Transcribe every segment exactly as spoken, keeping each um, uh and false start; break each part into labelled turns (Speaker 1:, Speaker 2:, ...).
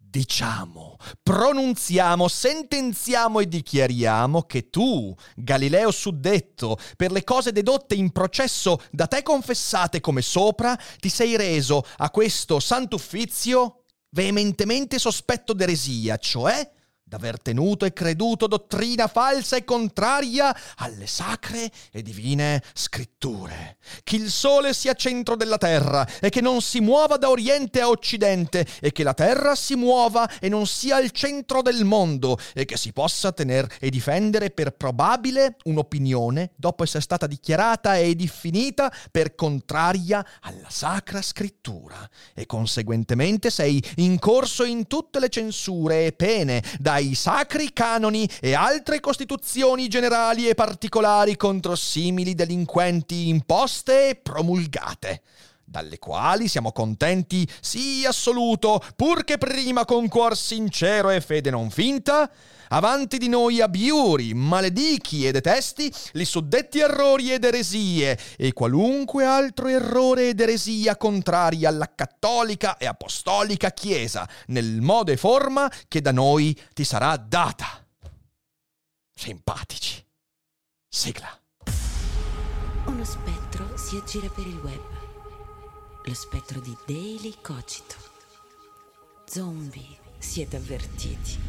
Speaker 1: Diciamo, pronunziamo, sentenziamo e dichiariamo che tu, Galileo suddetto, per le cose dedotte in processo da te confessate come sopra, ti sei reso a questo sant'uffizio veementemente sospetto d'eresia, cioè d'aver tenuto e creduto dottrina falsa e contraria alle sacre e divine scritture. Che il sole sia centro della terra e che non si muova da oriente a occidente e che la terra si muova e non sia il centro del mondo e che si possa tener e difendere per probabile un'opinione dopo essere stata dichiarata e definita per contraria alla sacra scrittura e conseguentemente sei incorso in tutte le censure e pene dai i sacri canoni e altre costituzioni generali e particolari contro simili delinquenti imposte e promulgate, dalle quali siamo contenti sì assoluto, pur che prima con cuor sincero e fede non finta, avanti di noi abiuri, maledichi e detesti li suddetti errori ed eresie e qualunque altro errore ed eresia contraria alla cattolica e apostolica Chiesa, nel modo e forma che da noi ti sarà data. Simpatici. Sigla.
Speaker 2: Uno spettro si aggira per il web. Lo spettro di Daily Cogito. Zombie, siete avvertiti.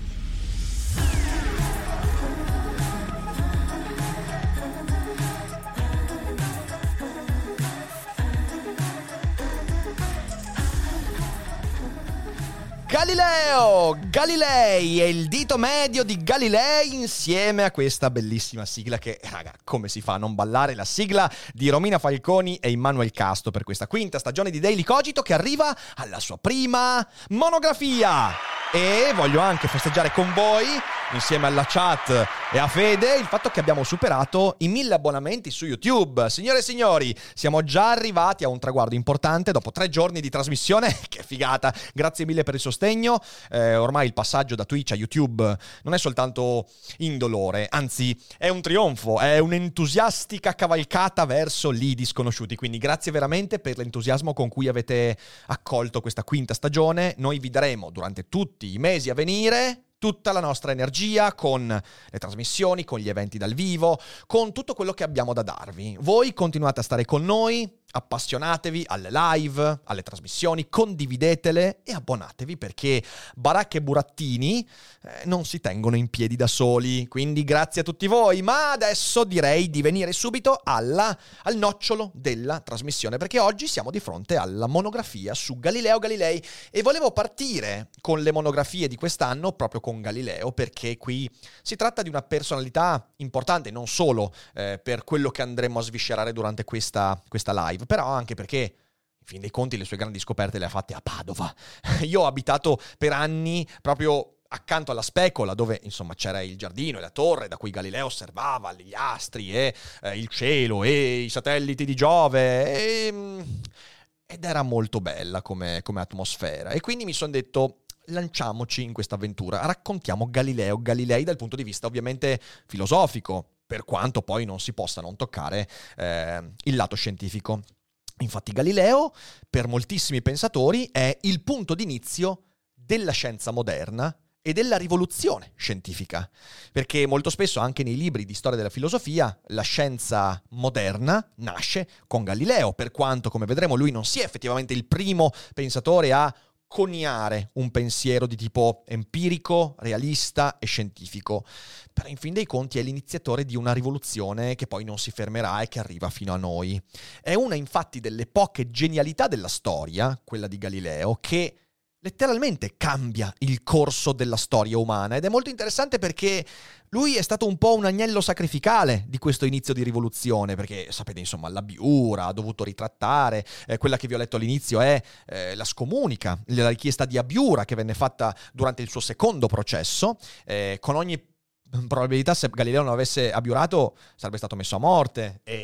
Speaker 1: Galileo, Galilei e il dito medio di Galilei insieme a questa bellissima sigla che, raga, come si fa a non ballare? La sigla di Romina Falconi e Immanuel Casto per questa quinta stagione di Daily Cogito che arriva alla sua prima monografia. E voglio anche festeggiare con voi, insieme alla chat e a Fede, il fatto che abbiamo superato i mille abbonamenti su YouTube. Signore e signori, siamo già arrivati a un traguardo importante dopo tre giorni di trasmissione. Che figata! Grazie mille per il sostegno. Eh, ormai il passaggio da Twitch a YouTube non è soltanto indolore, anzi è un trionfo, è un'entusiastica cavalcata verso lidi sconosciuti. Quindi grazie veramente per l'entusiasmo con cui avete accolto questa quinta stagione. Noi vi daremo durante tutti i mesi a venire tutta la nostra energia con le trasmissioni, con gli eventi dal vivo, con tutto quello che abbiamo da darvi. Voi continuate a stare con noi, appassionatevi alle live, alle trasmissioni, condividetele e abbonatevi perché baracche e burattini eh, non si tengono in piedi da soli. Quindi grazie a tutti voi, ma adesso direi di venire subito alla, al nocciolo della trasmissione perché oggi siamo di fronte alla monografia su Galileo Galilei e volevo partire con le monografie di quest'anno proprio con Galileo perché qui si tratta di una personalità importante non solo eh, per quello che andremo a sviscerare durante questa, questa live, però anche perché in fin dei conti le sue grandi scoperte le ha fatte a Padova. Io ho abitato per anni proprio accanto alla Specola, dove insomma c'era il giardino e la torre da cui Galileo osservava gli astri e eh, il cielo e i satelliti di Giove e, ed era molto bella come, come atmosfera e quindi mi sono detto lanciamoci in questa avventura, raccontiamo Galileo Galilei dal punto di vista ovviamente filosofico, per quanto poi non si possa non toccare eh, il lato scientifico. Infatti Galileo, per moltissimi pensatori, è il punto d'inizio della scienza moderna e della rivoluzione scientifica, perché molto spesso anche nei libri di storia della filosofia la scienza moderna nasce con Galileo, per quanto, come vedremo, lui non sia effettivamente il primo pensatore a coniare un pensiero di tipo empirico, realista e scientifico. Però in fin dei conti è l'iniziatore di una rivoluzione che poi non si fermerà e che arriva fino a noi. È una infatti delle poche genialità della storia, quella di Galileo, che letteralmente cambia il corso della storia umana ed è molto interessante perché lui è stato un po' un agnello sacrificale di questo inizio di rivoluzione, perché sapete insomma la Biura ha dovuto ritrattare, eh, quella che vi ho letto all'inizio è eh, la scomunica, la richiesta di Abiura che venne fatta durante il suo secondo processo, eh, con ogni probabilità se Galileo non avesse abiurato sarebbe stato messo a morte e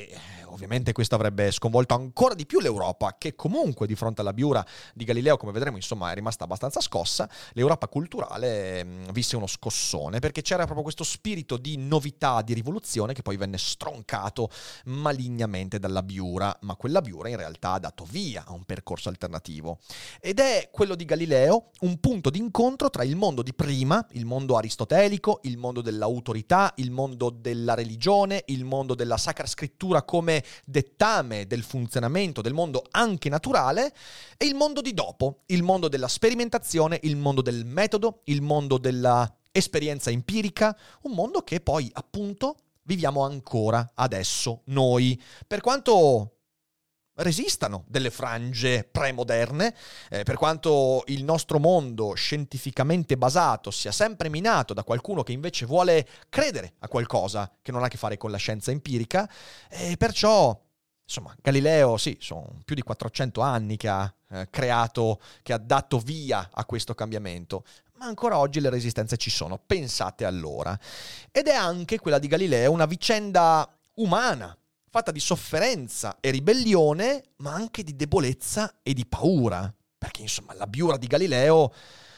Speaker 1: ovviamente questo avrebbe sconvolto ancora di più l'Europa, che comunque di fronte alla biura di Galileo, come vedremo, insomma, è rimasta abbastanza scossa. L'Europa culturale mh, visse uno scossone, perché c'era proprio questo spirito di novità, di rivoluzione, che poi venne stroncato malignamente dalla biura, ma quella biura in realtà ha dato via a un percorso alternativo. Ed è quello di Galileo un punto d'incontro tra il mondo di prima, il mondo aristotelico, il mondo dell'autorità, il mondo della religione, il mondo della Sacra Scrittura come dettame del funzionamento del mondo anche naturale, e il mondo di dopo, il mondo della sperimentazione, il mondo del metodo, il mondo della esperienza empirica, un mondo che poi appunto viviamo ancora adesso noi, per quanto resistano delle frange premoderne, eh, per quanto il nostro mondo scientificamente basato sia sempre minato da qualcuno che invece vuole credere a qualcosa che non ha a che fare con la scienza empirica, e perciò, insomma, Galileo, sì, sono più di quattrocento anni che ha eh, creato, che ha dato via a questo cambiamento, ma ancora oggi le resistenze ci sono, pensate allora. Ed è anche quella di Galileo una vicenda umana, fatta di sofferenza e ribellione, ma anche di debolezza e di paura. Perché, insomma, la biura di Galileo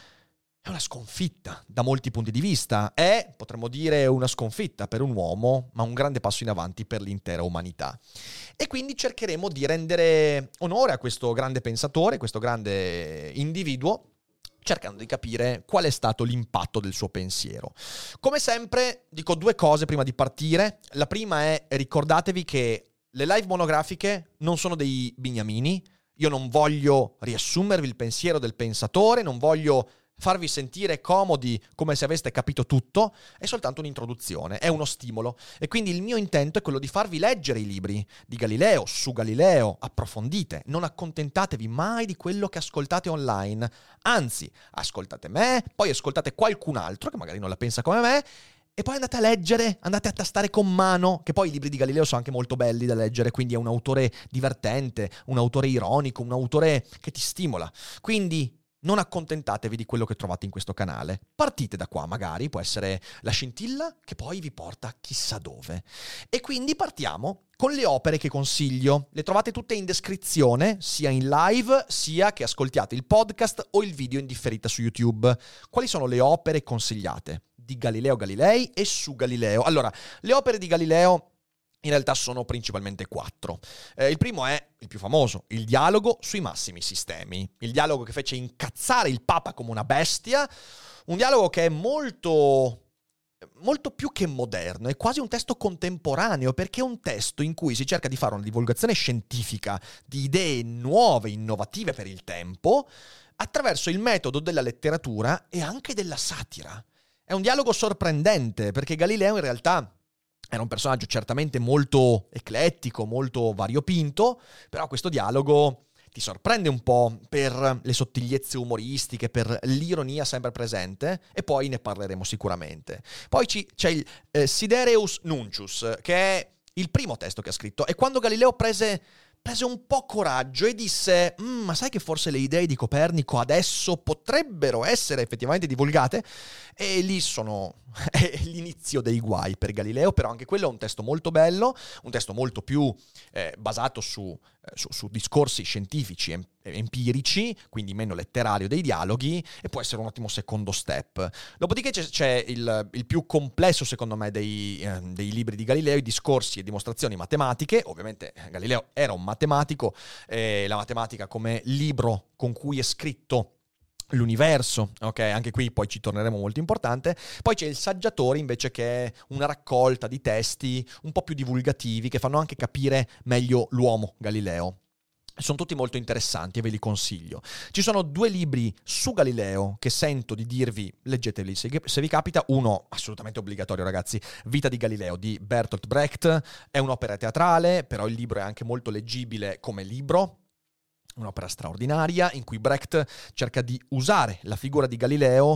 Speaker 1: è una sconfitta da molti punti di vista. È, potremmo dire, una sconfitta per un uomo, ma un grande passo in avanti per l'intera umanità. E quindi cercheremo di rendere onore a questo grande pensatore, questo grande individuo, cercando di capire qual è stato l'impatto del suo pensiero. Come sempre, dico due cose prima di partire. La prima è: ricordatevi che le live monografiche non sono dei bignamini. Io non voglio riassumervi il pensiero del pensatore, non voglio farvi sentire comodi come se aveste capito tutto, è soltanto un'introduzione, è uno stimolo. E quindi il mio intento è quello di farvi leggere i libri di Galileo, su Galileo, approfondite, non accontentatevi mai di quello che ascoltate online, anzi, ascoltate me, poi ascoltate qualcun altro che magari non la pensa come me, e poi andate a leggere, andate a tastare con mano, che poi i libri di Galileo sono anche molto belli da leggere, quindi è un autore divertente, un autore ironico, un autore che ti stimola. Quindi non accontentatevi di quello che trovate in questo canale. Partite da qua, magari, può essere la scintilla che poi vi porta chissà dove. E quindi partiamo con le opere che consiglio. Le trovate tutte in descrizione, sia in live, sia che ascoltiate il podcast o il video in differita su YouTube. Quali sono le opere consigliate di Galileo Galilei e su Galileo? Allora, le opere di Galileo in realtà sono principalmente quattro. Eh, il primo è il più famoso, il dialogo sui massimi sistemi. Il dialogo che fece incazzare il Papa come una bestia. Un dialogo che è molto, molto più che moderno, è quasi un testo contemporaneo, perché è un testo in cui si cerca di fare una divulgazione scientifica di idee nuove, innovative per il tempo, attraverso il metodo della letteratura e anche della satira. È un dialogo sorprendente, perché Galileo in realtà era un personaggio certamente molto eclettico, molto variopinto, però questo dialogo ti sorprende un po' per le sottigliezze umoristiche, per l'ironia sempre presente, e poi ne parleremo sicuramente. Poi ci, c'è il eh, Sidereus Nuncius, che è il primo testo che ha scritto, e quando Galileo prese... prese un po' coraggio e disse mm, ma sai che forse le idee di Copernico adesso potrebbero essere effettivamente divulgate? E lì sono è l'inizio dei guai per Galileo, però anche quello è un testo molto bello, un testo molto più eh, basato su, eh, su, su discorsi scientifici em- empirici, quindi meno letterario dei dialoghi, e può essere un ottimo secondo step. Dopodiché c'è, c'è il, il più complesso, secondo me, dei, eh, dei libri di Galileo, i discorsi e dimostrazioni matematiche. Ovviamente Galileo era un matematico, eh, la matematica come libro con cui è scritto l'universo, ok? Anche qui poi ci torneremo, molto importante. Poi c'è il Saggiatore, invece, che è una raccolta di testi un po' più divulgativi, che fanno anche capire meglio l'uomo Galileo. Sono tutti molto interessanti e ve li consiglio. Ci sono due libri su Galileo che sento di dirvi, leggeteli se, se vi capita. Uno assolutamente obbligatorio, ragazzi, Vita di Galileo di Bertolt Brecht. È un'opera teatrale, però il libro è anche molto leggibile come libro. Un'opera straordinaria in cui Brecht cerca di usare la figura di Galileo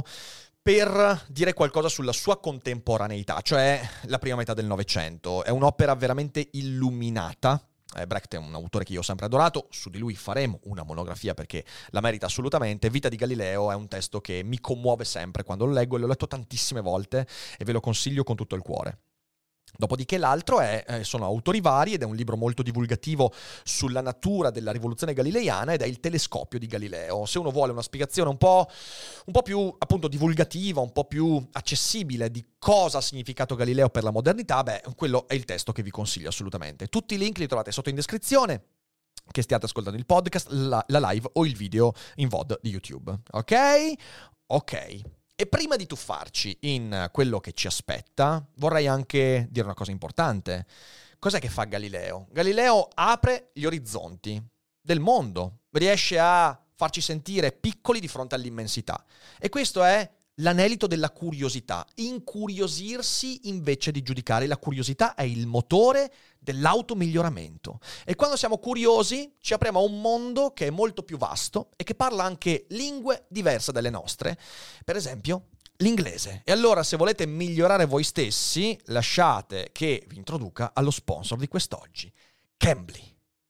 Speaker 1: per dire qualcosa sulla sua contemporaneità, cioè la prima metà del Novecento. È un'opera veramente illuminata. Eh, Brecht è un autore che io ho sempre adorato, su di lui faremo una monografia perché la merita assolutamente. Vita di Galileo è un testo che mi commuove sempre quando lo leggo, e l'ho letto tantissime volte e ve lo consiglio con tutto il cuore. Dopodiché l'altro è, eh, sono autori vari ed è un libro molto divulgativo sulla natura della rivoluzione galileiana ed è Il telescopio di Galileo. Se uno vuole una spiegazione un po', un po' più appunto divulgativa, un po' più accessibile di cosa ha significato Galileo per la modernità, beh, quello è il testo che vi consiglio assolutamente. Tutti i link li trovate sotto in descrizione, che stiate ascoltando il podcast, la, la live o il video in V O D di YouTube. Ok? Ok. E prima di tuffarci in quello che ci aspetta, vorrei anche dire una cosa importante. Cos'è che fa Galileo? Galileo apre gli orizzonti del mondo, riesce a farci sentire piccoli di fronte all'immensità. E questo è l'anelito della curiosità, incuriosirsi invece di giudicare. La curiosità è il motore dell'automiglioramento. E quando siamo curiosi ci apriamo a un mondo che è molto più vasto e che parla anche lingue diverse dalle nostre. Per esempio, l'inglese. E allora, se volete migliorare voi stessi, lasciate che vi introduca allo sponsor di quest'oggi, Cambly.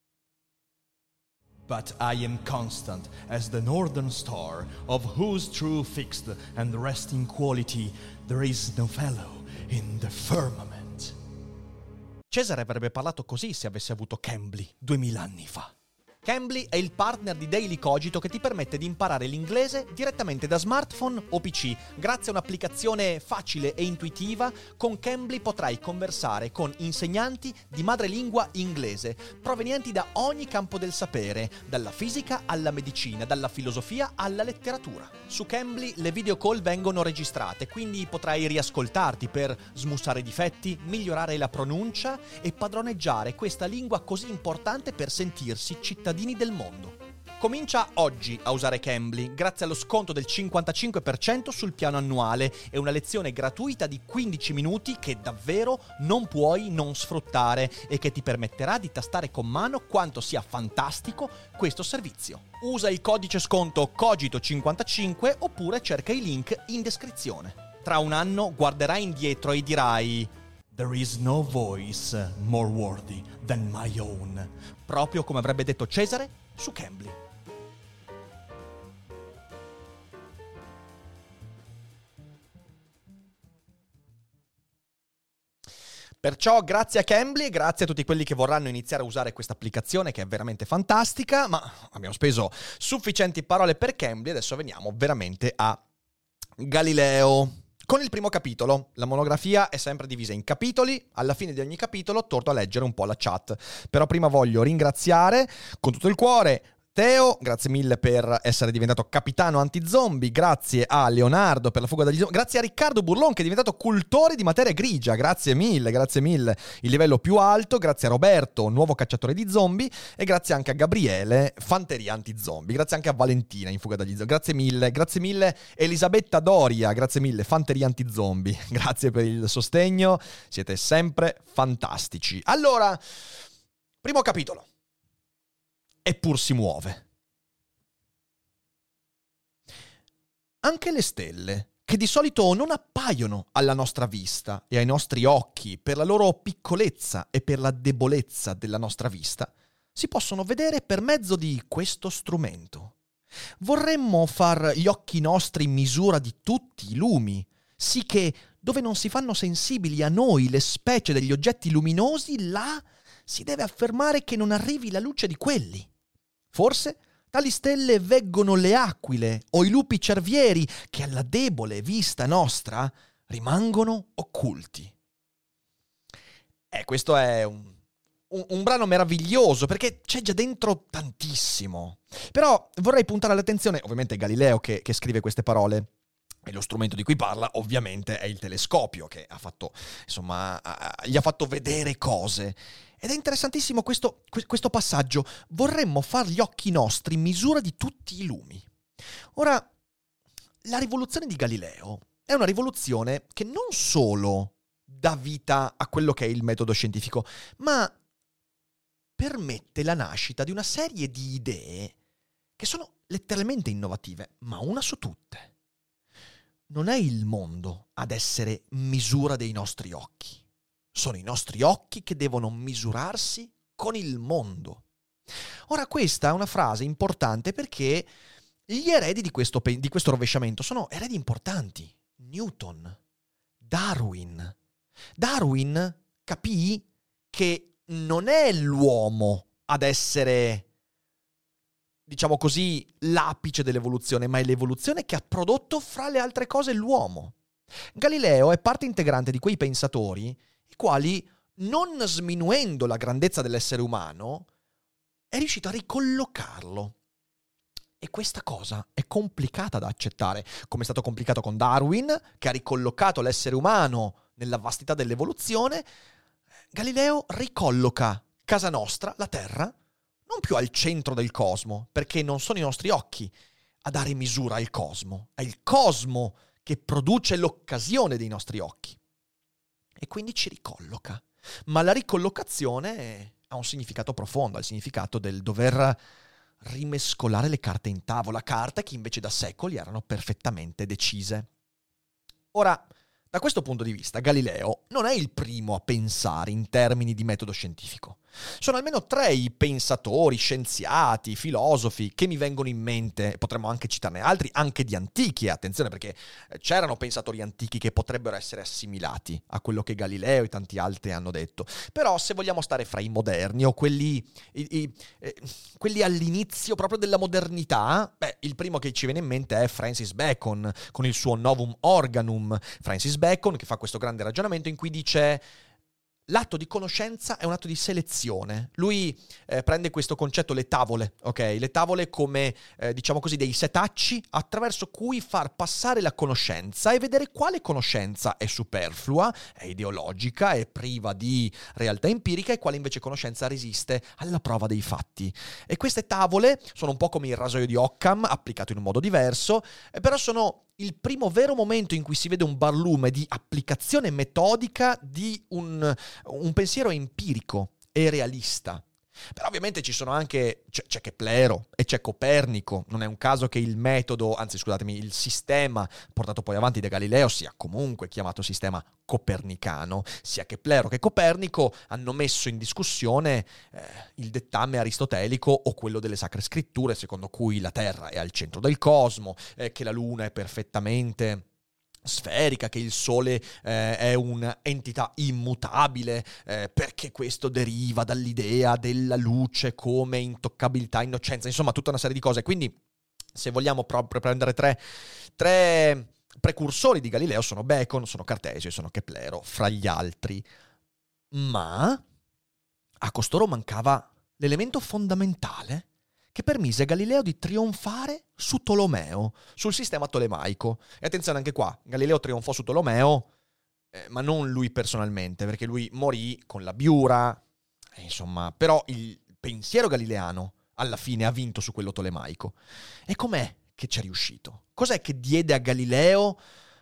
Speaker 1: But I am constant as the northern star, of whose true fixed and resting quality there is no fellow in the firmament. Cesare avrebbe parlato così se avesse avuto Cambly duemila anni fa. Cambly è il partner di Daily Cogito che ti permette di imparare l'inglese direttamente da smartphone o P C. Grazie a un'applicazione facile e intuitiva, con Cambly potrai conversare con insegnanti di madrelingua inglese, provenienti da ogni campo del sapere, dalla fisica alla medicina, dalla filosofia alla letteratura. Su Cambly le video call vengono registrate, quindi potrai riascoltarti per smussare i difetti, migliorare la pronuncia e padroneggiare questa lingua così importante per sentirsi cittadini del mondo. Comincia oggi a usare Cambly grazie allo sconto del cinquantacinque per cento sul piano annuale e una lezione gratuita di quindici minuti che davvero non puoi non sfruttare e che ti permetterà di tastare con mano quanto sia fantastico questo servizio. Usa il codice sconto Cogito cinquantacinque oppure cerca i link in descrizione. Tra un anno guarderai indietro e dirai: "There is no voice more worthy than my own", proprio come avrebbe detto Cesare su Cambly. Perciò grazie a Cambly e grazie a tutti quelli che vorranno iniziare a usare questa applicazione che è veramente fantastica, ma abbiamo speso sufficienti parole per Cambly, adesso veniamo veramente a Galileo. Con il primo capitolo, la monografia è sempre divisa in capitoli, alla fine di ogni capitolo torno a leggere un po' la chat. Però prima voglio ringraziare con tutto il cuore Teo, grazie mille per essere diventato capitano anti-zombie, grazie a Leonardo per la fuga dagli zombie, grazie a Riccardo Burlon che è diventato cultore di materia grigia, grazie mille, grazie mille, il livello più alto, grazie a Roberto, nuovo cacciatore di zombie, e grazie anche a Gabriele, fanteria anti-zombie, grazie anche a Valentina in fuga dagli zombie, grazie mille, grazie mille Elisabetta Doria, grazie mille, fanteria anti-zombie, grazie per il sostegno, siete sempre fantastici. Allora, primo capitolo. Eppur si muove. Anche le stelle, che di solito non appaiono alla nostra vista e ai nostri occhi per la loro piccolezza e per la debolezza della nostra vista, si possono vedere per mezzo di questo strumento. Vorremmo far gli occhi nostri in misura di tutti i lumi, sì che dove non si fanno sensibili a noi le specie degli oggetti luminosi, là si deve affermare che non arrivi la luce di quelli. Forse tali stelle veggono le aquile o i lupi cervieri che alla debole vista nostra rimangono occulti. Eh, questo è un, un, un brano meraviglioso perché c'è già dentro tantissimo. Però vorrei puntare l'attenzione, ovviamente è Galileo che, che scrive queste parole, e lo strumento di cui parla ovviamente è il telescopio che ha fatto, insomma, gli ha fatto vedere cose. Ed è interessantissimo questo, questo passaggio. Vorremmo far gli occhi nostri in misura di tutti i lumi. Ora, la rivoluzione di Galileo è una rivoluzione che non solo dà vita a quello che è il metodo scientifico, ma permette la nascita di una serie di idee che sono letteralmente innovative, ma una su tutte. Non è il mondo ad essere misura dei nostri occhi. Sono i nostri occhi che devono misurarsi con il mondo. Ora, questa è una frase importante perché gli eredi di questo, di questo rovesciamento sono eredi importanti. Newton, Darwin. Darwin capì che non è l'uomo ad essere, diciamo così, l'apice dell'evoluzione, ma è l'evoluzione che ha prodotto fra le altre cose l'uomo. Galileo è parte integrante di quei pensatori i quali, non sminuendo la grandezza dell'essere umano, è riuscito a ricollocarlo. E questa cosa è complicata da accettare, come è stato complicato con Darwin, che ha ricollocato l'essere umano nella vastità dell'evoluzione. Galileo ricolloca casa nostra, la Terra, non più al centro del cosmo, perché non sono i nostri occhi a dare misura al cosmo, è il cosmo che produce l'occasione dei nostri occhi. E quindi ci ricolloca. Ma la ricollocazione ha un significato profondo, ha il significato del dover rimescolare le carte in tavola, carte che invece da secoli erano perfettamente decise. Ora, da questo punto di vista, Galileo non è il primo a pensare in termini di metodo scientifico. Sono almeno tre i pensatori, scienziati, filosofi che mi vengono in mente, potremmo anche citarne altri, anche di antichi, attenzione perché c'erano pensatori antichi che potrebbero essere assimilati a quello che Galileo e tanti altri hanno detto. Però se vogliamo stare fra i moderni o quelli, i, i, eh, quelli all'inizio proprio della modernità, beh, il primo che ci viene in mente è Francis Bacon, con il suo Novum Organum. Francis Bacon che fa questo grande ragionamento in cui dice: l'atto di conoscenza è un atto di selezione. Lui eh, prende questo concetto, le tavole, ok? Le tavole come, eh, diciamo così, dei setacci attraverso cui far passare la conoscenza e vedere quale conoscenza è superflua, è ideologica, è priva di realtà empirica e quale invece conoscenza resiste alla prova dei fatti. E queste tavole sono un po' come il rasoio di Occam, applicato in un modo diverso, eh, però sono il primo vero momento in cui si vede un barlume di applicazione metodica di un, un pensiero empirico e realista. Però ovviamente ci sono anche, c'è, c'è Keplero e c'è Copernico. Non è un caso che il metodo, anzi scusatemi, il sistema portato poi avanti da Galileo sia comunque chiamato sistema copernicano. Sia Keplero che Copernico hanno messo in discussione eh, il dettame aristotelico o quello delle sacre scritture, secondo cui la Terra è al centro del cosmo, eh, che la Luna è perfettamente sferica, che il Sole eh, è un'entità immutabile, eh, perché questo deriva dall'idea della luce come intoccabilità, innocenza, insomma tutta una serie di cose. Quindi se vogliamo proprio prendere tre, tre precursori di Galileo sono Bacon, sono Cartesio e sono Keplero, fra gli altri. Ma a costoro mancava l'elemento fondamentale che permise a Galileo di trionfare su Tolomeo, sul sistema tolemaico. E attenzione anche qua, Galileo trionfò su Tolomeo, eh, ma non lui personalmente, perché lui morì con la biura, eh, insomma, però il pensiero galileano alla fine ha vinto su quello tolemaico. E com'è che ci è riuscito? Cos'è che diede a Galileo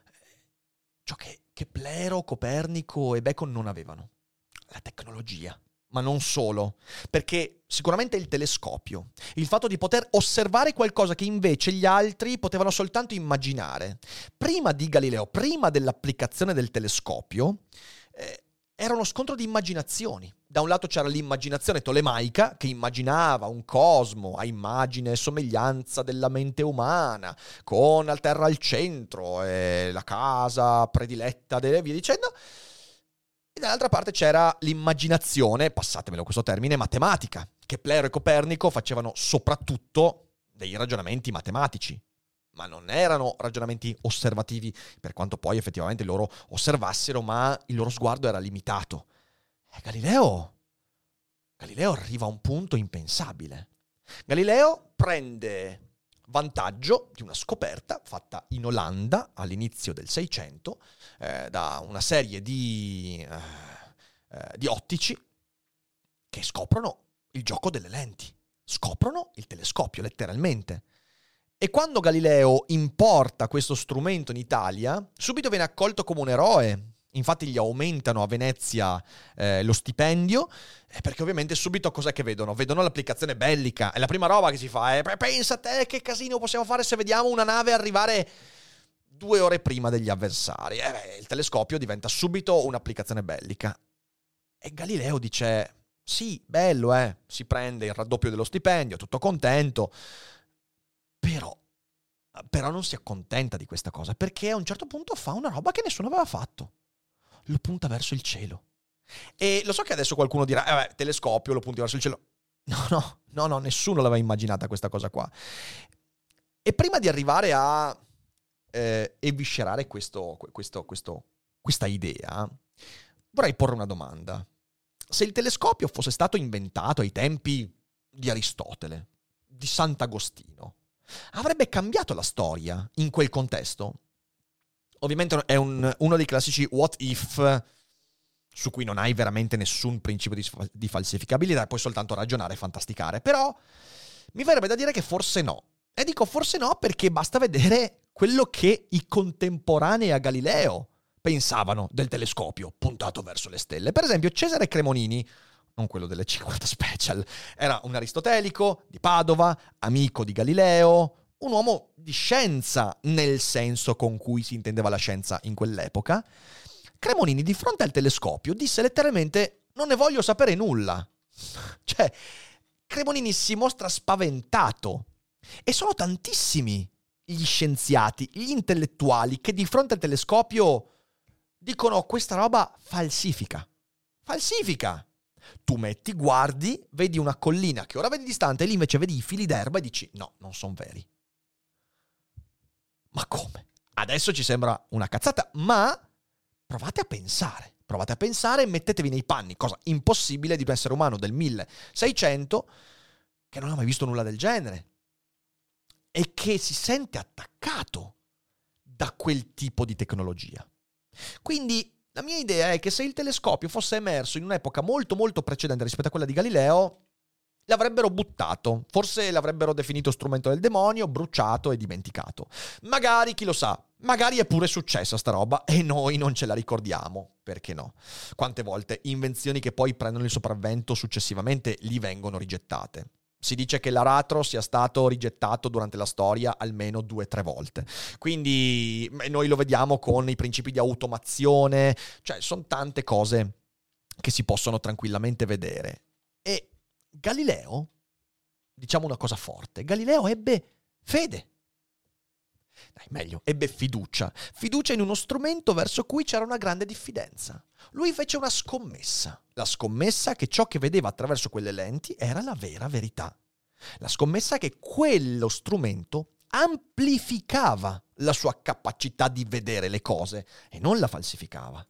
Speaker 1: ciò che Keplero, Copernico e Bacon non avevano? La tecnologia. Ma non solo, perché sicuramente il telescopio, il fatto di poter osservare qualcosa che invece gli altri potevano soltanto immaginare. Prima di Galileo, prima dell'applicazione del telescopio, eh, era uno scontro di immaginazioni. Da un lato c'era l'immaginazione tolemaica, che immaginava un cosmo a immagine e somiglianza della mente umana, con la Terra al centro e la casa prediletta e via dicendo. E dall'altra parte c'era l'immaginazione, passatemelo questo termine, matematica. Keplero e Copernico facevano soprattutto dei ragionamenti matematici, ma non erano ragionamenti osservativi, per quanto poi effettivamente loro osservassero, ma il loro sguardo era limitato. E Galileo, Galileo arriva a un punto impensabile. Galileo prende vantaggio di una scoperta fatta in Olanda all'inizio del Seicento eh, da una serie di, eh, eh, di ottici che scoprono il gioco delle lenti, scoprono il telescopio letteralmente. E quando Galileo importa questo strumento in Italia, subito viene accolto come un eroe. Infatti gli aumentano a Venezia eh, lo stipendio, eh, perché ovviamente subito cos'è che vedono? Vedono l'applicazione bellica. E la prima roba che si fa è: pensa te che casino possiamo fare se vediamo una nave arrivare due ore prima degli avversari. Eh, beh, il telescopio diventa subito un'applicazione bellica. E Galileo dice: sì, bello, eh, si prende il raddoppio dello stipendio, tutto contento, però, però non si accontenta di questa cosa, perché a un certo punto fa una roba che nessuno aveva fatto. Lo punta verso il cielo E lo so che adesso qualcuno dirà, eh beh, telescopio, lo punti verso il cielo. No, no, no, no, nessuno l'aveva immaginata questa cosa qua. E prima di arrivare a eh, eviscerare questo, questo, questo, questa idea, vorrei porre una domanda. Se il telescopio fosse stato inventato ai tempi di Aristotele, di Sant'Agostino, avrebbe cambiato la storia in quel contesto? Ovviamente è un, uno dei classici what if su cui non hai veramente nessun principio di, di falsificabilità, puoi soltanto ragionare e fantasticare. Però mi verrebbe da dire che forse no. E dico forse no perché basta vedere quello che i contemporanei a Galileo pensavano del telescopio puntato verso le stelle. Per esempio Cesare Cremonini, non quello delle cinquanta Special, era un aristotelico di Padova, amico di Galileo, un uomo di scienza nel senso con cui si intendeva la scienza in quell'epoca. Cremonini di fronte al telescopio disse letteralmente non ne voglio sapere nulla. Cioè, Cremonini si mostra spaventato. E sono tantissimi gli scienziati, gli intellettuali che di fronte al telescopio dicono questa roba falsifica. Falsifica! Tu metti, guardi, vedi una collina che ora vedi distante e lì invece vedi i fili d'erba e dici no, non sono veri. Ma come? Adesso ci sembra una cazzata, ma provate a pensare. Provate a pensare e mettetevi nei panni, cosa impossibile di un essere umano del milleseicento che non ha mai visto nulla del genere e che si sente attaccato da quel tipo di tecnologia. Quindi la mia idea è che se il telescopio fosse emerso in un'epoca molto molto precedente rispetto a quella di Galileo, l'avrebbero buttato, forse l'avrebbero definito strumento del demonio, bruciato e dimenticato. Magari, chi lo sa, magari è pure successa sta roba e noi non ce la ricordiamo, perché no? Quante volte invenzioni che poi prendono il sopravvento successivamente gli vengono rigettate. Si dice che l'aratro sia stato rigettato durante la storia almeno due o tre volte. Quindi noi lo vediamo con i principi di automazione, cioè sono tante cose che si possono tranquillamente vedere. E Galileo, diciamo una cosa forte, Galileo ebbe fede. Dai, meglio, ebbe fiducia. Fiducia in uno strumento verso cui c'era una grande diffidenza. Lui fece una scommessa. La scommessa che ciò che vedeva attraverso quelle lenti era la vera verità. La scommessa che quello strumento amplificava la sua capacità di vedere le cose e non la falsificava.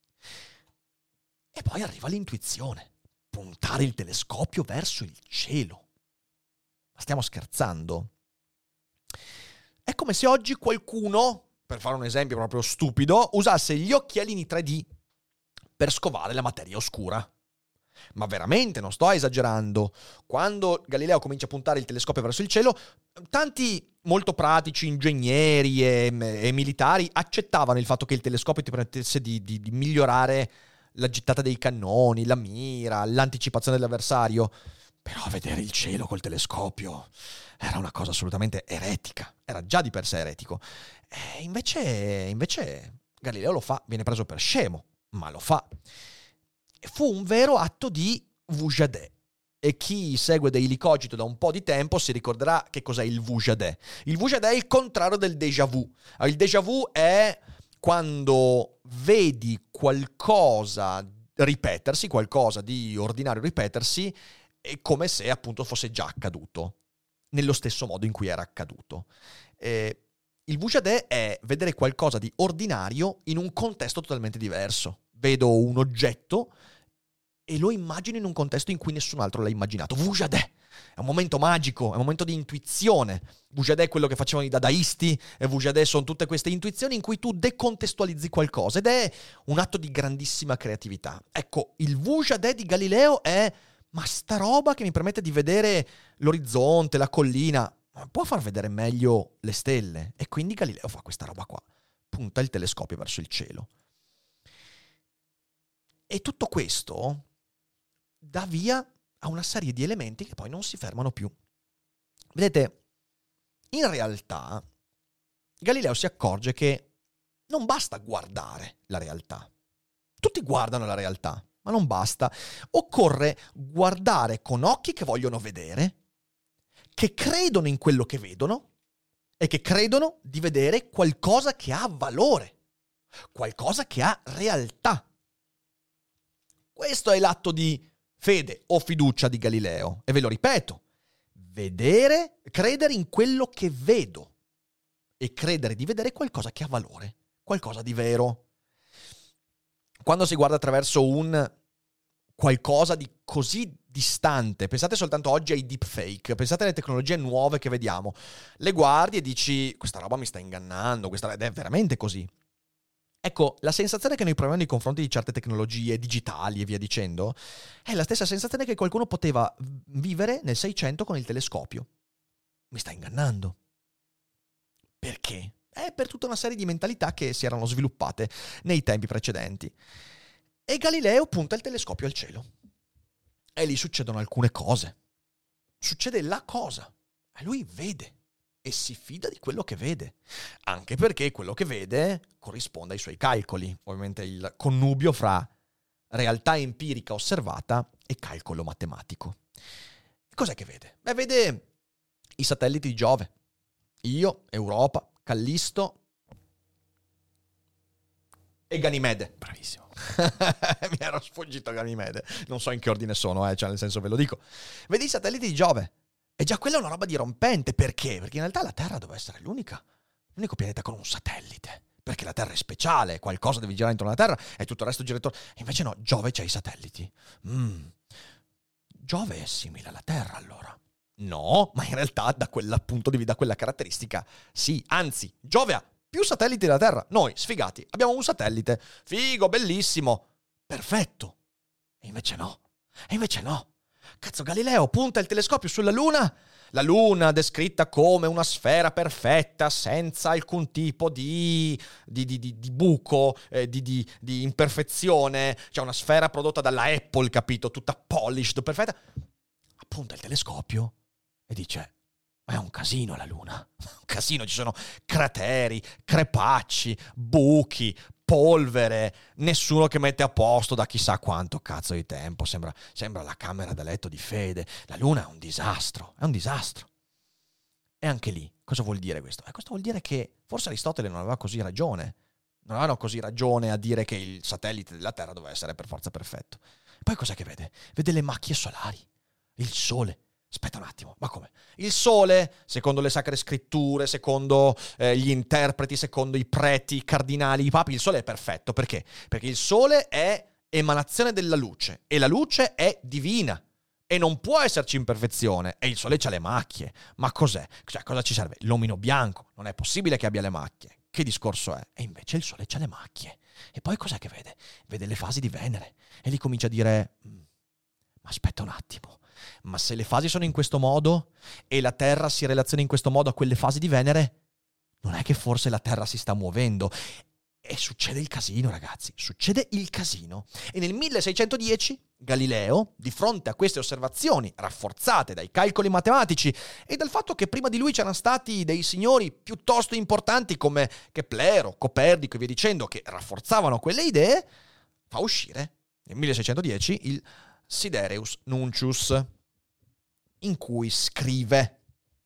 Speaker 1: E poi arriva l'intuizione. Puntare il telescopio verso il cielo. Ma stiamo scherzando? È come se oggi qualcuno, per fare un esempio proprio stupido, usasse gli occhialini tre D per scovare la materia oscura. Ma veramente, non sto esagerando. Quando Galileo comincia a puntare il telescopio verso il cielo, tanti molto pratici, ingegneri e, e militari accettavano il fatto che il telescopio ti permettesse di, di, di migliorare la gittata dei cannoni, la mira, l'anticipazione dell'avversario. Però vedere il cielo col telescopio era una cosa assolutamente eretica. Era già di per sé eretico. E invece, invece Galileo lo fa, viene preso per scemo, ma lo fa. E fu un vero atto di vujadè. E chi segue Daily Cogito da un po' di tempo si ricorderà che cos'è il vujadè. Il vujadè è il contrario del déjà vu. Il déjà vu è quando vedi qualcosa ripetersi, qualcosa di ordinario ripetersi, è come se appunto fosse già accaduto, nello stesso modo in cui era accaduto. Eh, il vujadè è vedere qualcosa di ordinario in un contesto totalmente diverso. Vedo un oggetto e lo immagino in un contesto in cui nessun altro l'ha immaginato. Vujadè! È un momento magico, è un momento di intuizione. Vujadè è quello che facevano i dadaisti, e Vujadè sono tutte queste intuizioni in cui tu decontestualizzi qualcosa, ed è un atto di grandissima creatività. Ecco, il Vujadè di Galileo è ma sta roba che mi permette di vedere l'orizzonte, la collina, può far vedere meglio le stelle. E quindi Galileo fa questa roba qua, punta il telescopio verso il cielo. E tutto questo dà via a una serie di elementi che poi non si fermano più. Vedete, in realtà Galileo si accorge che non basta guardare la realtà. Tutti guardano la realtà, ma non basta. Occorre guardare con occhi che vogliono vedere, che credono in quello che vedono e che credono di vedere qualcosa che ha valore, qualcosa che ha realtà. Questo è l'atto di fede o fiducia di Galileo. E ve lo ripeto, vedere, credere in quello che vedo e credere di vedere qualcosa che ha valore, qualcosa di vero. Quando si guarda attraverso un qualcosa di così distante, pensate soltanto oggi ai deepfake, pensate alle tecnologie nuove che vediamo, le guardi e dici questa roba mi sta ingannando, questa ed è veramente così. Ecco, la sensazione che noi proviamo nei confronti di certe tecnologie digitali e via dicendo è la stessa sensazione che qualcuno poteva vivere nel Seicento con il telescopio. Mi sta ingannando. Perché? È per tutta una serie di mentalità che si erano sviluppate nei tempi precedenti. E Galileo punta il telescopio al cielo. E lì succedono alcune cose. Succede la cosa. E lui vede. E si fida di quello che vede. Anche perché quello che vede corrisponde ai suoi calcoli. Ovviamente il connubio fra realtà empirica osservata e calcolo matematico. E cos'è che vede? Beh, vede i satelliti di Giove. Io, Europa, Callisto e Ganimede.
Speaker 3: Bravissimo.
Speaker 1: Mi ero sfuggito Ganimede. Non so in che ordine sono, eh, cioè nel senso ve lo dico. Vedi i satelliti di Giove. E già quella è una roba dirompente. Perché? Perché in realtà la Terra doveva essere l'unica, l'unico pianeta con un satellite. Perché la Terra è speciale, qualcosa deve girare intorno alla Terra e tutto il resto gira intorno. E invece no, Giove c'ha i satelliti. Mm. Giove è simile alla Terra allora. No, ma in realtà da quel punto di vista, da quella caratteristica, sì. Anzi, Giove ha più satelliti della Terra. Noi, sfigati, abbiamo un satellite. Figo, bellissimo. Perfetto. E invece no. E invece no. Cazzo, Galileo punta il telescopio sulla Luna. La Luna descritta come una sfera perfetta, senza alcun tipo di, di, di, di, di buco, eh, di, di, di imperfezione. Cioè una sfera prodotta dalla Apple, capito? Tutta polished, perfetta. Punta il telescopio e dice: ma è un casino la Luna. Un casino, ci sono crateri, crepacci, buchi, polvere, nessuno che mette a posto da chissà quanto cazzo di tempo. Sembra, sembra la camera da letto di Fede. La Luna è un disastro, è un disastro. E anche lì, cosa vuol dire questo? Eh, questo vuol dire che forse Aristotele non aveva così ragione. Non avevano così ragione a dire che il satellite della Terra doveva essere per forza perfetto. Poi cos'è che vede? Vede le macchie solari, il Sole. Aspetta un attimo, ma come? Il Sole, secondo le sacre scritture, secondo eh, gli interpreti, secondo i preti, i cardinali, i papi, il Sole è perfetto. Perché? Perché il Sole è emanazione della luce e la luce è divina e non può esserci imperfezione e il Sole c'ha le macchie. Ma cos'è? Cioè, cosa ci serve? L'omino bianco, non è possibile che abbia le macchie. Che discorso è? E invece il Sole c'ha le macchie. E poi cos'è che vede? Vede le fasi di Venere e lì comincia a dire: ma aspetta un attimo, ma se le fasi sono in questo modo e la Terra si relaziona in questo modo a quelle fasi di Venere, non è che forse la Terra si sta muovendo? E succede il casino, ragazzi, succede il casino. E nel milleseicentodieci Galileo, di fronte a queste osservazioni rafforzate dai calcoli matematici e dal fatto che prima di lui c'erano stati dei signori piuttosto importanti come Keplero, Copernico e via dicendo, che rafforzavano quelle idee, fa uscire nel milleseicentodieci il Sidereus Nuncius, in cui scrive: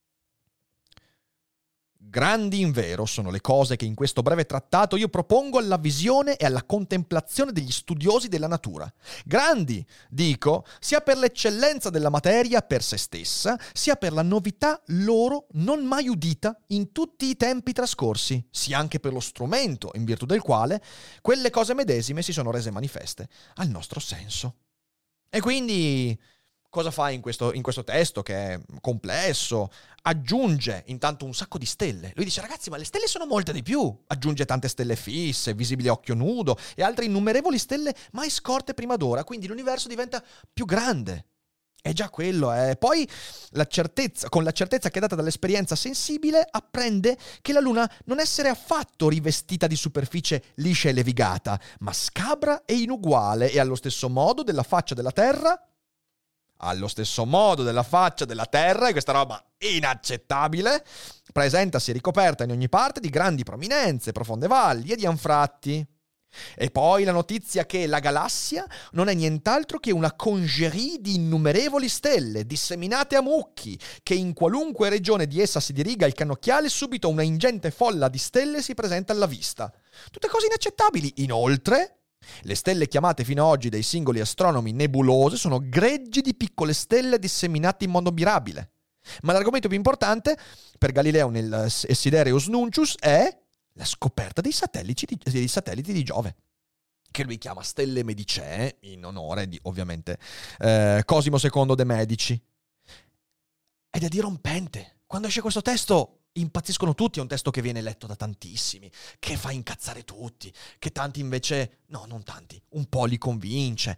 Speaker 1: grandi invero sono le cose che in questo breve trattato io propongo alla visione e alla contemplazione degli studiosi della natura. Grandi, dico, sia per l'eccellenza della materia per se stessa, sia per la novità loro non mai udita in tutti i tempi trascorsi, sia anche per lo strumento in virtù del quale quelle cose medesime si sono rese manifeste al nostro senso. E quindi cosa fa in questo, in questo testo che è complesso? Aggiunge intanto un sacco di stelle. Lui dice: ragazzi, ma le stelle sono molte di più. Aggiunge tante stelle fisse, visibili a occhio nudo, e altre innumerevoli stelle mai scorte prima d'ora. Quindi l'universo diventa più grande. È già quello, eh. Poi la certezza, con la certezza che è data dall'esperienza sensibile, apprende che la Luna non essere affatto rivestita di superficie liscia e levigata, ma scabra e inuguale, e allo stesso modo della faccia della Terra, allo stesso modo della faccia della Terra, e questa roba inaccettabile, presentasi ricoperta in ogni parte di grandi prominenze, profonde valli e di anfratti. E poi la notizia che la galassia non è nient'altro che una congerie di innumerevoli stelle disseminate a mucchi, che in qualunque regione di essa si diriga il cannocchiale subito una ingente folla di stelle si presenta alla vista. Tutte cose inaccettabili. Inoltre, Le stelle chiamate fino ad oggi dai singoli astronomi nebulose sono greggi di piccole stelle disseminate in modo mirabile. Ma l'argomento più importante per Galileo nel Sidereus Nuncius è la scoperta dei satelliti di, dei satelliti di Giove, che lui chiama stelle medicee, in onore di, ovviamente, eh, Cosimo secondo de' Medici. Ed è dirompente. Quando esce questo testo impazziscono tutti, è un testo che viene letto da tantissimi, che fa incazzare tutti, che tanti invece, no, non tanti, un po' li convince.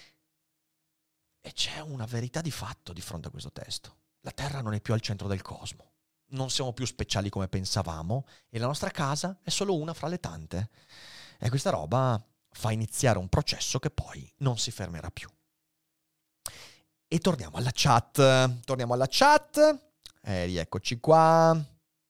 Speaker 1: E c'è una verità di fatto di fronte a questo testo. La Terra non è più al centro del cosmo. Non siamo più speciali come pensavamo e la nostra casa è solo una fra le tante. E questa roba fa iniziare un processo che poi non si fermerà più. E torniamo alla chat. Torniamo alla chat. E rieccoci qua.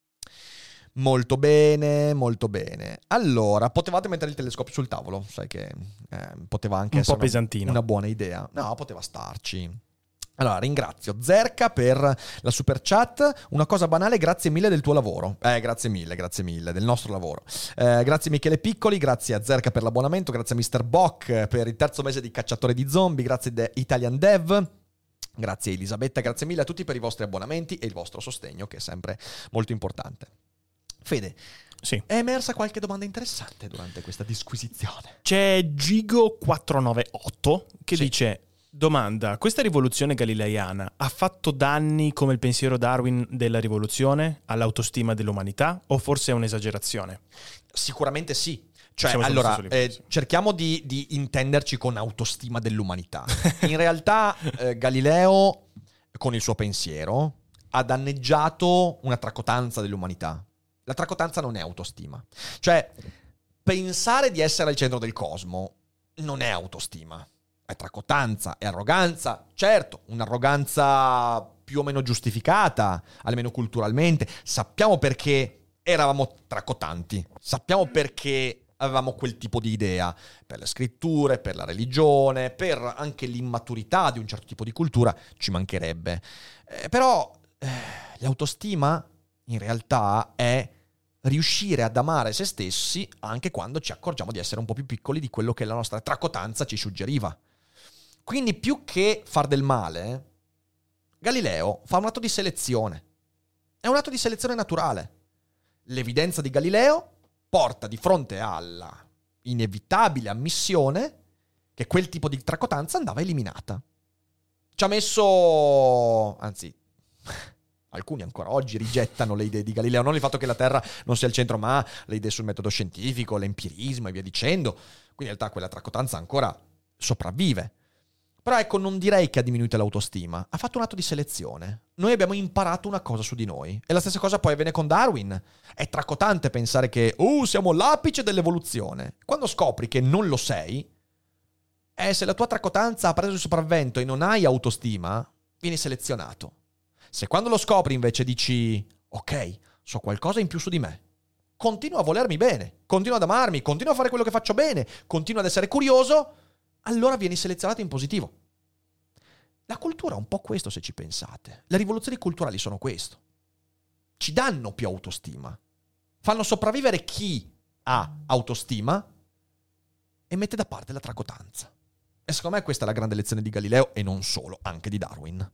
Speaker 1: Molto bene, molto bene. Allora, potevate mettere il telescopio sul tavolo, sai che eh, poteva anche
Speaker 3: un
Speaker 1: essere
Speaker 3: po' pesantino.
Speaker 1: Una buona idea. No, poteva starci. Allora, ringrazio Zerka per la super chat. Una cosa banale, grazie mille del tuo lavoro. Eh, grazie mille, grazie mille, del nostro lavoro. Eh, grazie Michele Piccoli, grazie a Zerka per l'abbonamento, grazie a mister Bock per il terzo mese di Cacciatore di Zombie, grazie a Italian Dev. Grazie Elisabetta, grazie mille a tutti per i vostri abbonamenti e il vostro sostegno, che è sempre molto importante. Fede,
Speaker 3: sì.
Speaker 1: È emersa qualche domanda interessante durante questa disquisizione.
Speaker 3: C'è Gigo quattrocentonovantaotto che
Speaker 1: sì.
Speaker 3: dice: domanda, questa rivoluzione galileiana ha fatto danni come il pensiero Darwin della rivoluzione all'autostima dell'umanità o forse è un'esagerazione?
Speaker 1: Sicuramente sì. Cioè,
Speaker 3: Siamo
Speaker 1: allora,
Speaker 3: livello,
Speaker 1: eh,
Speaker 3: sì.
Speaker 1: cerchiamo di, di intenderci con autostima dell'umanità. In realtà eh, Galileo, con il suo pensiero, ha danneggiato una tracotanza dell'umanità. La tracotanza non è autostima. Cioè, pensare di essere al centro del cosmo non è autostima. È tracotanza, è arroganza. Certo, un'arroganza più o meno giustificata, almeno culturalmente. Sappiamo perché eravamo tracotanti. Sappiamo perché avevamo quel tipo di idea. Per le scritture, per la religione, per anche l'immaturità di un certo tipo di cultura, ci mancherebbe. Eh, però eh, l'autostima in realtà è riuscire ad amare se stessi anche quando ci accorgiamo di essere un po' più piccoli di quello che la nostra tracotanza ci suggeriva. Quindi più che far del male, Galileo fa un atto di selezione. È un atto di selezione naturale. L'evidenza di Galileo porta di fronte alla inevitabile ammissione che quel tipo di tracotanza andava eliminata. Ci ha messo... anzi... alcuni ancora oggi rigettano le idee di Galileo, non il fatto che la Terra non sia al centro, ma le idee sul metodo scientifico, l'empirismo e via dicendo. Quindi in realtà quella tracotanza ancora sopravvive. Però ecco, non direi che ha diminuito l'autostima, ha fatto un atto di selezione. Noi abbiamo imparato una cosa su di noi. E la stessa cosa poi avviene con Darwin. È tracotante pensare che, oh, siamo l'apice dell'evoluzione. Quando scopri che non lo sei, eh, se la tua tracotanza ha preso il sopravvento e non hai autostima, vieni selezionato. Se quando lo scopri invece dici, ok, so qualcosa in più su di me, continuo a volermi bene, continuo ad amarmi, continuo a fare quello che faccio bene, continuo ad essere curioso, allora vieni selezionato in positivo. La cultura è un po' questo, se ci pensate. Le rivoluzioni culturali sono questo. Ci danno più autostima, fanno sopravvivere chi ha autostima e mette da parte la tracotanza. E secondo me questa è la grande lezione di Galileo e non solo, anche di Darwin.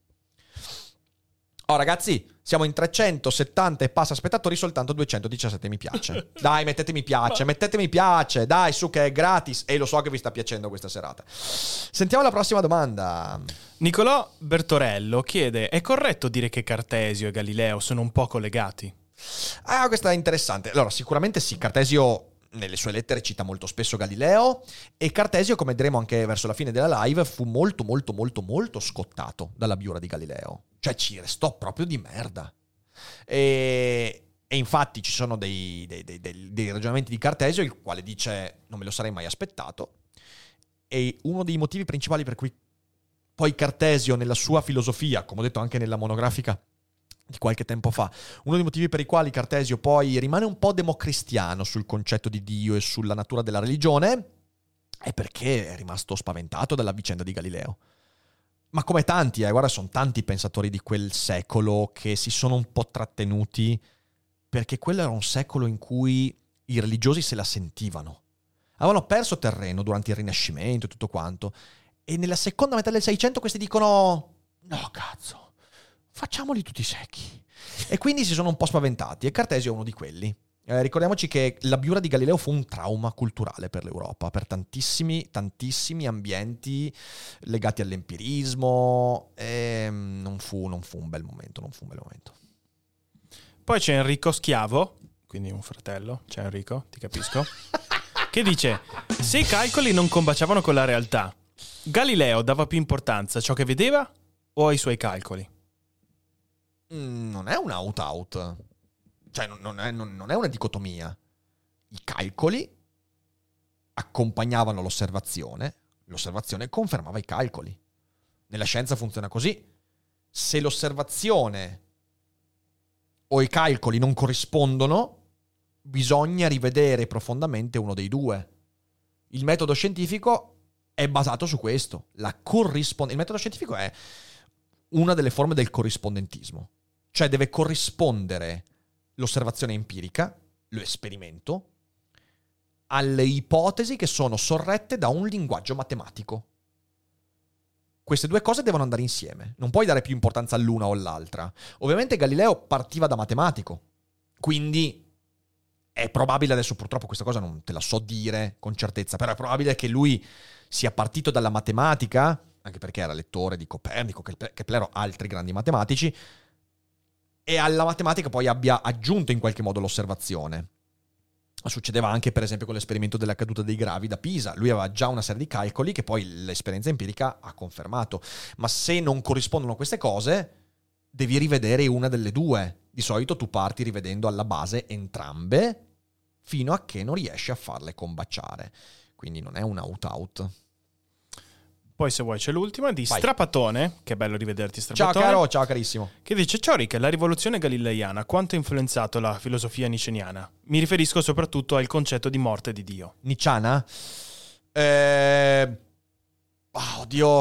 Speaker 1: Oh ragazzi, siamo in trecentosettanta e passa spettatori, soltanto duecentodiciassette mi piace. Dai, mettete mi piace, mettete mi piace, dai, su che è gratis. E lo so che vi sta piacendo questa serata. Sentiamo la prossima domanda.
Speaker 3: Nicolò Bertorello chiede: è corretto dire che Cartesio e Galileo sono un po' collegati?
Speaker 1: Ah, questa è interessante. Allora, sicuramente sì, Cartesio nelle sue lettere cita molto spesso Galileo e Cartesio, come vedremo anche verso la fine della live, fu molto molto molto molto scottato dalla biura di Galileo. Cioè ci restò proprio di merda. E, e infatti ci sono dei, dei, dei, dei, dei ragionamenti di Cartesio, il quale dice non me lo sarei mai aspettato. E uno dei motivi principali per cui poi Cartesio nella sua filosofia, come ho detto anche nella monografica di qualche tempo fa, uno dei motivi per i quali Cartesio poi rimane un po' democristiano sul concetto di Dio e sulla natura della religione è perché è rimasto spaventato dalla vicenda di Galileo. Ma come tanti, eh, guarda, sono tanti pensatori di quel secolo che si sono un po' trattenuti perché quello era un secolo in cui i religiosi se la sentivano. Avevano perso terreno durante il Rinascimento e tutto quanto. E nella seconda metà del Seicento questi dicono: no, cazzo, facciamoli tutti secchi. E quindi si sono un po' spaventati, e Cartesio è uno di quelli. Eh, ricordiamoci che l'abbiura di Galileo fu un trauma culturale per l'Europa, per tantissimi, tantissimi ambienti legati all'empirismo, e non fu, non fu un bel momento, non fu un bel momento.
Speaker 3: Poi c'è Enrico Schiavo, quindi un fratello, c'è Enrico, ti capisco, che dice: se i calcoli non combaciavano con la realtà, Galileo dava più importanza a ciò che vedeva o ai suoi calcoli?
Speaker 1: Mm, non è un out-out. Cioè, non è, non è una dicotomia. I calcoli accompagnavano l'osservazione, l'osservazione confermava i calcoli. Nella scienza funziona così. Se l'osservazione o i calcoli non corrispondono, bisogna rivedere profondamente uno dei due. Il metodo scientifico è basato su questo. La corrispond- il metodo scientifico è una delle forme del corrispondentismo. Cioè deve corrispondere l'osservazione empirica, l'esperimento, alle ipotesi che sono sorrette da un linguaggio matematico. Queste due cose devono andare insieme. Non puoi dare più importanza all'una o all'altra. Ovviamente Galileo partiva da matematico, quindi è probabile, adesso purtroppo questa cosa non te la so dire con certezza, però è probabile che lui sia partito dalla matematica, anche perché era lettore di Copernico, Kepler o altri grandi matematici, e alla matematica poi abbia aggiunto in qualche modo l'osservazione. Succedeva anche per esempio con l'esperimento della caduta dei gravi da Pisa. Lui aveva già una serie di calcoli che poi l'esperienza empirica ha confermato. Ma se non corrispondono queste cose, devi rivedere una delle due. Di solito tu parti rivedendo alla base entrambe fino a che non riesci a farle combaciare. Quindi non è un out-out.
Speaker 3: Poi se vuoi c'è l'ultima di
Speaker 1: Vai.
Speaker 3: Strapatone, che è bello rivederti Strapatone.
Speaker 1: Ciao caro, ciao carissimo.
Speaker 3: Che dice: ciao Rick, la rivoluzione galileiana quanto ha influenzato la filosofia niceniana? Mi riferisco soprattutto al concetto di morte di Dio.
Speaker 1: Nicciana? Eh... Oh, oddio.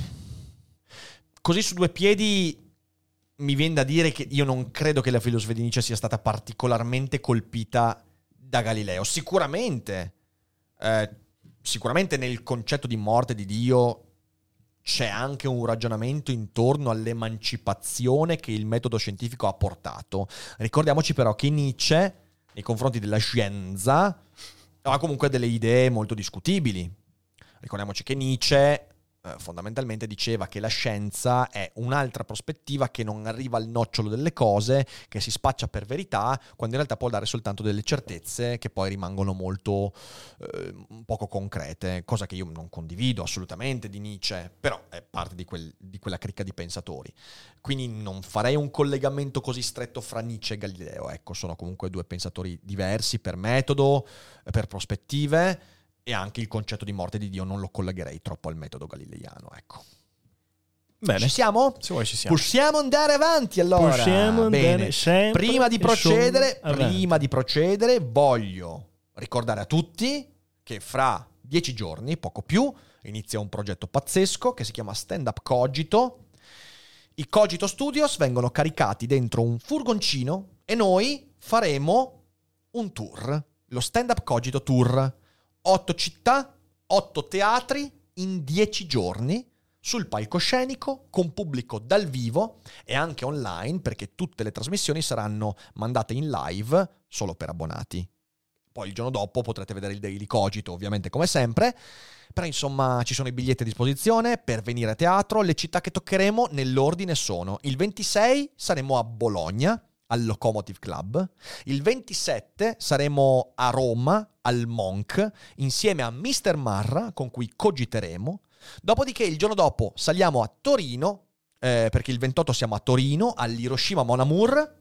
Speaker 1: Così su due piedi mi viene da dire che io non credo che la filosofia di Nietzsche sia stata particolarmente colpita da Galileo. Sicuramente, eh, sicuramente nel concetto di morte di Dio c'è anche un ragionamento intorno all'emancipazione che il metodo scientifico ha portato. Ricordiamoci però che Nietzsche, nei confronti della scienza, ha comunque delle idee molto discutibili. Ricordiamoci che Nietzsche eh, fondamentalmente diceva che la scienza è un'altra prospettiva che non arriva al nocciolo delle cose, che si spaccia per verità, quando in realtà può dare soltanto delle certezze che poi rimangono molto eh, poco concrete, cosa che io non condivido assolutamente di Nietzsche, però è parte di, quel, di quella cricca di pensatori. Quindi non farei un collegamento così stretto fra Nietzsche e Galileo. Ecco, sono comunque due pensatori diversi per metodo, per prospettive, e anche il concetto di morte di Dio non lo collegherei troppo al metodo galileiano, ecco.
Speaker 3: Bene.
Speaker 1: Ci siamo?
Speaker 3: Se vuoi ci siamo.
Speaker 1: Possiamo andare avanti allora.
Speaker 3: Possiamo andare
Speaker 1: Bene.
Speaker 3: sempre
Speaker 1: Prima di
Speaker 3: e
Speaker 1: procedere,
Speaker 3: solo avanti.
Speaker 1: prima di procedere, voglio ricordare a tutti che fra dieci giorni, poco più, inizia un progetto pazzesco che si chiama Stand Up Cogito. I Cogito Studios vengono caricati dentro un furgoncino e noi faremo un tour, lo Stand Up Cogito Tour. Otto città, otto teatri in dieci giorni sul palcoscenico con pubblico dal vivo e anche online, perché tutte le trasmissioni saranno mandate in live solo per abbonati. Poi il giorno dopo potrete vedere il Daily Cogito, ovviamente come sempre, però insomma ci sono i biglietti a disposizione per venire a teatro. Le città che toccheremo nell'ordine sono: il ventisei saremo a Bologna al Locomotive Club, il ventisette saremo a Roma al Monk insieme a mister Marra, con cui cogiteremo. Dopodiché il giorno dopo saliamo a Torino, eh, perché il ventotto siamo a Torino all'Hiroshima Mon Amour.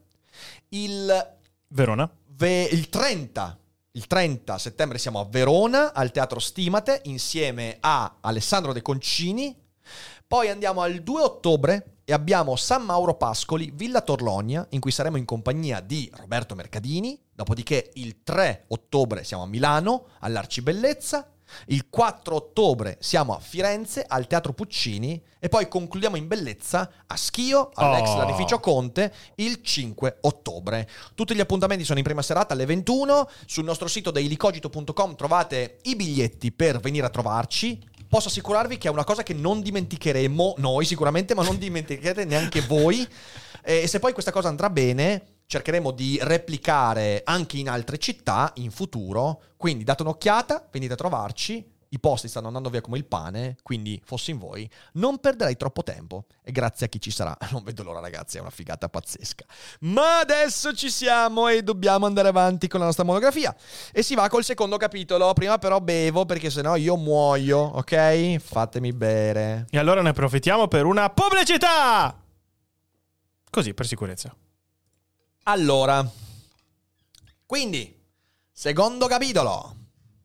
Speaker 1: Il
Speaker 3: Verona.
Speaker 1: ve- il trenta il trenta settembre siamo a Verona al Teatro Stimate insieme a Alessandro De Concini. Poi andiamo al due ottobre e abbiamo San Mauro Pascoli, Villa Torlonia, in cui saremo in compagnia di Roberto Mercadini. Dopodiché il tre ottobre siamo a Milano, all'Arcibellezza. Il quattro ottobre siamo a Firenze, al Teatro Puccini, e poi concludiamo in bellezza a Schio, all'ex
Speaker 3: Oh.
Speaker 1: Lanificio Conte, il cinque ottobre. Tutti gli appuntamenti sono in prima serata alle ventuno. Sul nostro sito daily cogito punto com trovate i biglietti per venire a trovarci. Posso assicurarvi che è una cosa che non dimenticheremo noi sicuramente, ma non dimenticherete neanche voi. E se poi questa cosa andrà bene, cercheremo di replicare anche in altre città in futuro. Quindi date un'occhiata, venite a trovarci. I posti stanno andando via come il pane, quindi fossi in voi non perderei troppo tempo. E grazie a chi ci sarà. Non vedo l'ora, ragazzi, è una figata pazzesca. Ma adesso ci siamo e dobbiamo andare avanti con la nostra monografia. E si va col secondo capitolo. Prima però bevo, perché sennò io muoio, ok? Fatemi bere.
Speaker 3: E allora ne approfittiamo per una pubblicità! Così, per sicurezza.
Speaker 1: Allora, quindi, secondo capitolo.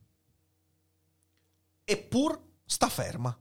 Speaker 1: Eppur sta ferma.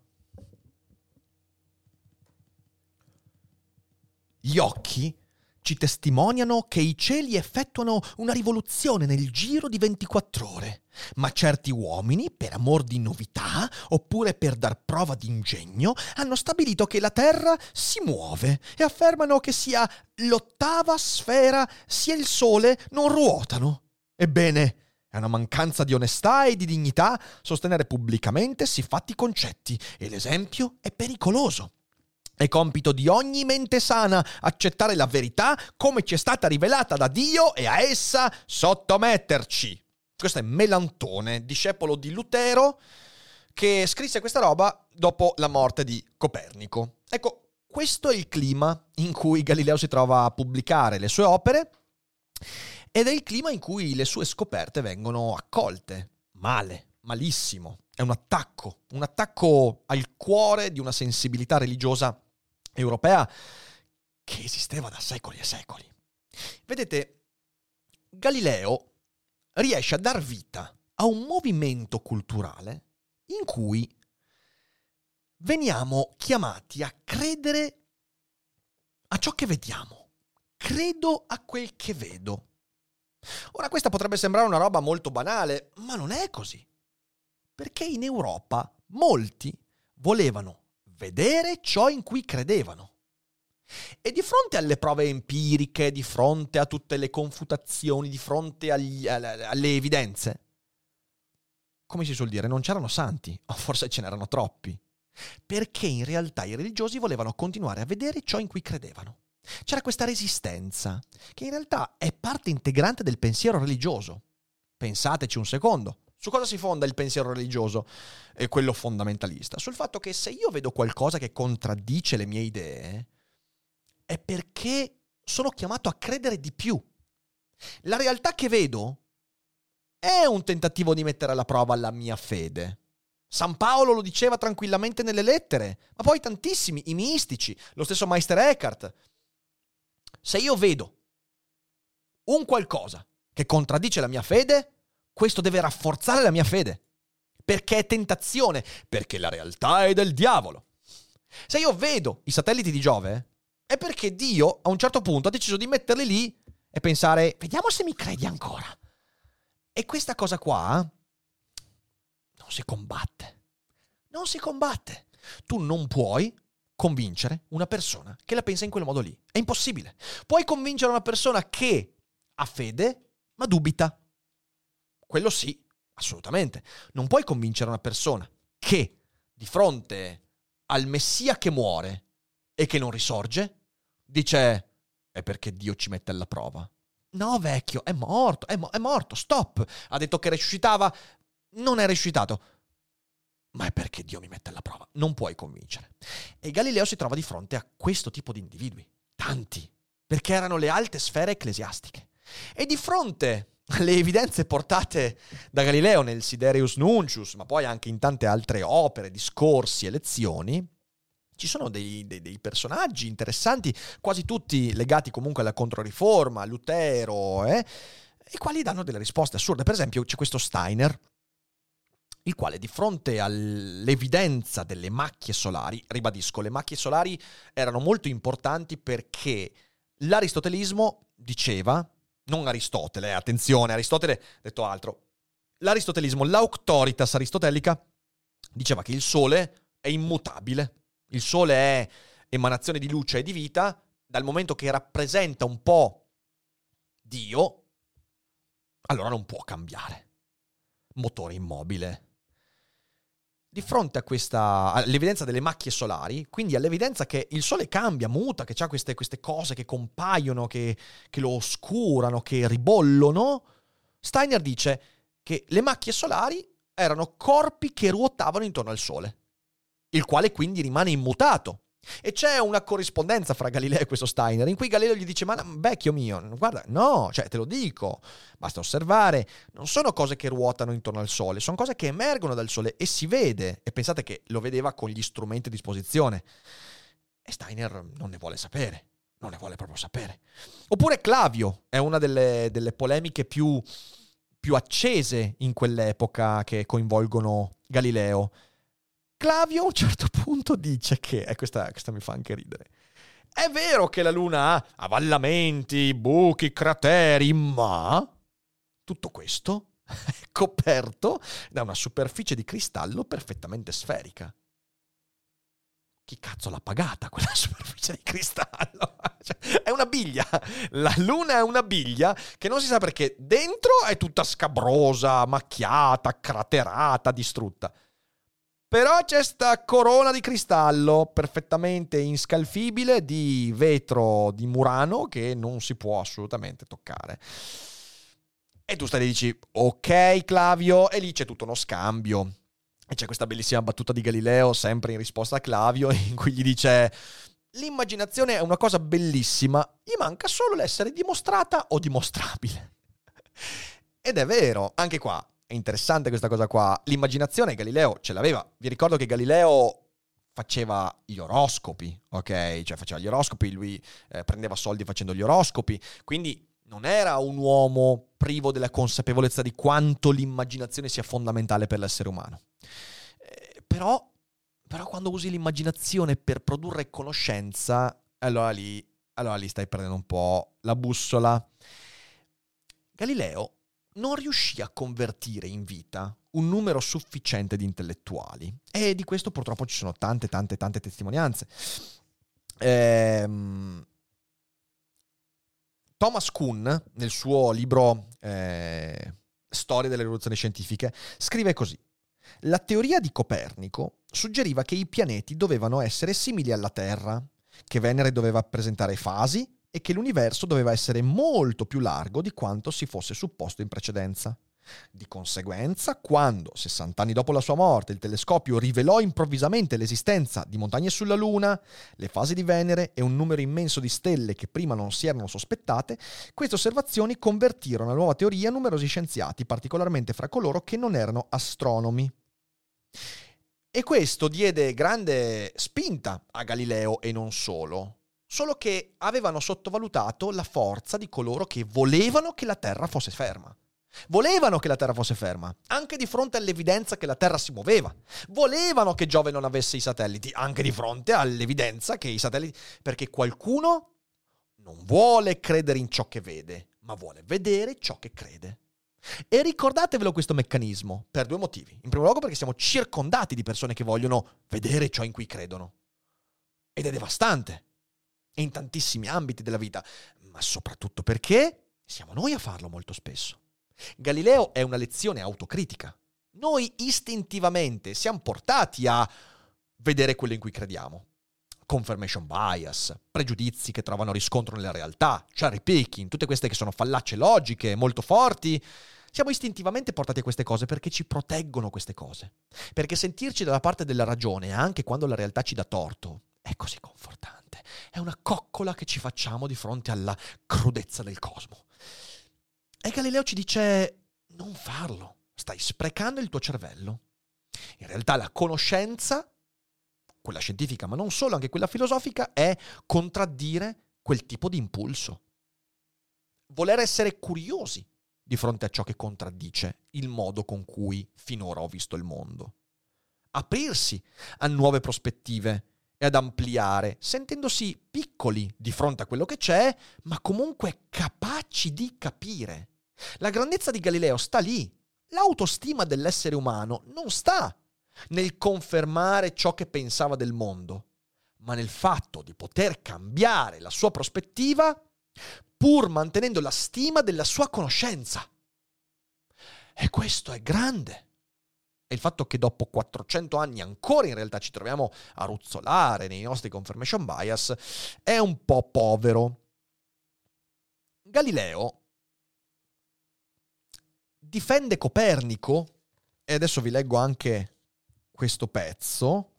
Speaker 1: Gli occhi ci testimoniano che i cieli effettuano una rivoluzione nel giro di ventiquattro ore, ma certi uomini, per amor di novità, oppure per dar prova di ingegno, hanno stabilito che la Terra si muove e affermano che sia l'ottava sfera sia il Sole non ruotano. Ebbene, è una mancanza di onestà e di dignità sostenere pubblicamente siffatti concetti, e l'esempio è pericoloso. È compito di ogni mente sana accettare la verità come ci è stata rivelata da Dio e a essa sottometterci. Questo è Melantone, discepolo di Lutero, che scrisse questa roba dopo la morte di Copernico. Ecco, questo è il clima in cui Galileo si trova a pubblicare le sue opere, ed è il clima in cui le sue scoperte vengono accolte. Male, malissimo. È un attacco, un attacco al cuore di una sensibilità religiosa europea che esisteva da secoli e secoli. Vedete, Galileo riesce a dar vita a un movimento culturale in cui veniamo chiamati a credere a ciò che vediamo. Credo a quel che vedo. Ora, questa potrebbe sembrare una roba molto banale, ma non è così. Perché in Europa molti volevano vedere ciò in cui credevano. E di fronte alle prove empiriche, di fronte a tutte le confutazioni, di fronte agli, alle, alle evidenze, come si suol dire, non c'erano santi, o forse ce n'erano troppi. Perché in realtà i religiosi volevano continuare a vedere ciò in cui credevano. C'era questa resistenza, che in realtà è parte integrante del pensiero religioso. Pensateci un secondo. Su cosa si fonda il pensiero religioso e quello fondamentalista? Sul fatto che se io vedo qualcosa che contraddice le mie idee, è perché sono chiamato a credere di più. La realtà che vedo è un tentativo di mettere alla prova la mia fede. San Paolo lo diceva tranquillamente nelle lettere, ma poi tantissimi, i mistici, lo stesso Meister Eckhart. Se io vedo un qualcosa che contraddice la mia fede, questo deve rafforzare la mia fede. Perché è tentazione, perché la realtà è del diavolo. Se io vedo i satelliti di Giove, è perché Dio a un certo punto ha deciso di metterli lì e pensare, vediamo se mi credi ancora. E questa cosa qua non si combatte. Non si combatte. Tu non puoi convincere una persona che la pensa in quel modo lì. È impossibile. Puoi convincere una persona che ha fede, ma dubita. Quello sì, assolutamente. Non puoi convincere una persona che di fronte al Messia che muore e che non risorge, dice, è perché Dio ci mette alla prova. No, vecchio, è morto, è, mo- è morto, stop. Ha detto che resuscitava, non è resuscitato. Ma è perché Dio mi mette alla prova. Non puoi convincere. E Galileo si trova di fronte a questo tipo di individui. Tanti. Perché erano le alte sfere ecclesiastiche. E di fronte alle evidenze portate da Galileo nel Sidereus Nuncius, ma poi anche in tante altre opere, discorsi e lezioni, ci sono dei, dei, dei personaggi interessanti, quasi tutti legati comunque alla Controriforma, a Lutero, eh, i quali danno delle risposte assurde. Per esempio c'è questo Steiner, il quale di fronte all'evidenza delle macchie solari, ribadisco, le macchie solari erano molto importanti perché l'aristotelismo diceva, non Aristotele, attenzione, Aristotele ha detto altro, l'aristotelismo, l'auctoritas aristotelica, diceva che il Sole è immutabile. Il Sole è emanazione di luce e di vita, dal momento che rappresenta un po' Dio, allora non può cambiare. Motore immobile. Di fronte a questa, all'evidenza delle macchie solari, quindi all'evidenza che il Sole cambia, muta, che ha queste, queste cose che compaiono, che, che lo oscurano, che ribollono, Steiner dice che le macchie solari erano corpi che ruotavano intorno al Sole, il quale quindi rimane immutato. E c'è una corrispondenza fra Galileo e questo Steiner, in cui Galileo gli dice: ma vecchio mio, guarda, no, cioè te lo dico, basta osservare, non sono cose che ruotano intorno al Sole, sono cose che emergono dal Sole e si vede. E pensate che lo vedeva con gli strumenti a disposizione. E Steiner non ne vuole sapere, non ne vuole proprio sapere. Oppure Clavio è una delle, delle polemiche più, più accese in quell'epoca che coinvolgono Galileo. Clavio a un certo punto dice che, e questa, questa mi fa anche ridere, è vero che la Luna ha avvallamenti, buchi, crateri, ma tutto questo è coperto da una superficie di cristallo perfettamente sferica. Chi cazzo l'ha pagata quella superficie di cristallo? Cioè, è una biglia. La Luna è una biglia che non si sa perché dentro è tutta scabrosa, macchiata, craterata, distrutta. Però c'è sta corona di cristallo perfettamente inscalfibile di vetro di Murano che non si può assolutamente toccare. E tu stai e dici: ok Clavio, e lì c'è tutto uno scambio. E c'è questa bellissima battuta di Galileo, sempre in risposta a Clavio, in cui gli dice: l'immaginazione è una cosa bellissima, gli manca solo l'essere dimostrata o dimostrabile. Ed è vero, anche qua. È interessante questa cosa qua. L'immaginazione Galileo ce l'aveva. Vi ricordo che Galileo faceva gli oroscopi, ok? Cioè faceva gli oroscopi, lui eh, prendeva soldi facendo gli oroscopi, quindi non era un uomo privo della consapevolezza di quanto l'immaginazione sia fondamentale per l'essere umano. Eh, però, però quando usi l'immaginazione per produrre conoscenza, allora lì, allora lì stai perdendo un po' la bussola. Galileo non riuscì a convertire in vita un numero sufficiente di intellettuali. E di questo purtroppo ci sono tante, tante, tante testimonianze. Ehm, Thomas Kuhn, nel suo libro eh, Storia delle rivoluzioni scientifiche, scrive così: la teoria di Copernico suggeriva che i pianeti dovevano essere simili alla Terra, che Venere doveva presentare fasi e che l'universo doveva essere molto più largo di quanto si fosse supposto in precedenza. Di conseguenza, quando, sessanta anni dopo la sua morte, il telescopio rivelò improvvisamente l'esistenza di montagne sulla Luna, le fasi di Venere e un numero immenso di stelle che prima non si erano sospettate, queste osservazioni convertirono la nuova teoria numerosi scienziati, particolarmente fra coloro che non erano astronomi. E questo diede grande spinta a Galileo e non solo. Solo che avevano sottovalutato la forza di coloro che volevano che la Terra fosse ferma. Volevano che la Terra fosse ferma, anche di fronte all'evidenza che la Terra si muoveva. Volevano che Giove non avesse i satelliti, anche di fronte all'evidenza che i satelliti... Perché qualcuno non vuole credere in ciò che vede, ma vuole vedere ciò che crede. E ricordatevelo questo meccanismo, per due motivi. In primo luogo perché siamo circondati di persone che vogliono vedere ciò in cui credono. Ed è devastante. In tantissimi ambiti della vita, ma soprattutto perché siamo noi a farlo molto spesso. Galileo è una lezione autocritica. Noi istintivamente siamo portati a vedere quello in cui crediamo. Confirmation bias, pregiudizi che trovano riscontro nella realtà, cherry picking, tutte queste che sono fallacie logiche molto forti. Siamo istintivamente portati a queste cose perché ci proteggono queste cose. Perché sentirci dalla parte della ragione, anche quando la realtà ci dà torto, è così confortante. È una coccola che ci facciamo di fronte alla crudezza del cosmo. E Galileo ci dice: non farlo, stai sprecando il tuo cervello. In realtà la conoscenza, quella scientifica, ma non solo, anche quella filosofica, è contraddire quel tipo di impulso. Voler essere curiosi di fronte a ciò che contraddice il modo con cui finora ho visto il mondo. Aprirsi a nuove prospettive e ad ampliare, sentendosi piccoli di fronte a quello che c'è, ma comunque capaci di capire. La grandezza di Galileo sta lì. l'autostima dell'essere umano non sta nel confermare ciò che pensava del mondo, ma nel fatto di poter cambiare la sua prospettiva pur mantenendo la stima della sua conoscenza. E questo è grande. E il fatto che dopo quattrocento anni ancora in realtà ci troviamo a ruzzolare nei nostri confirmation bias è un po' povero. Galileo difende Copernico, e adesso vi leggo anche questo pezzo.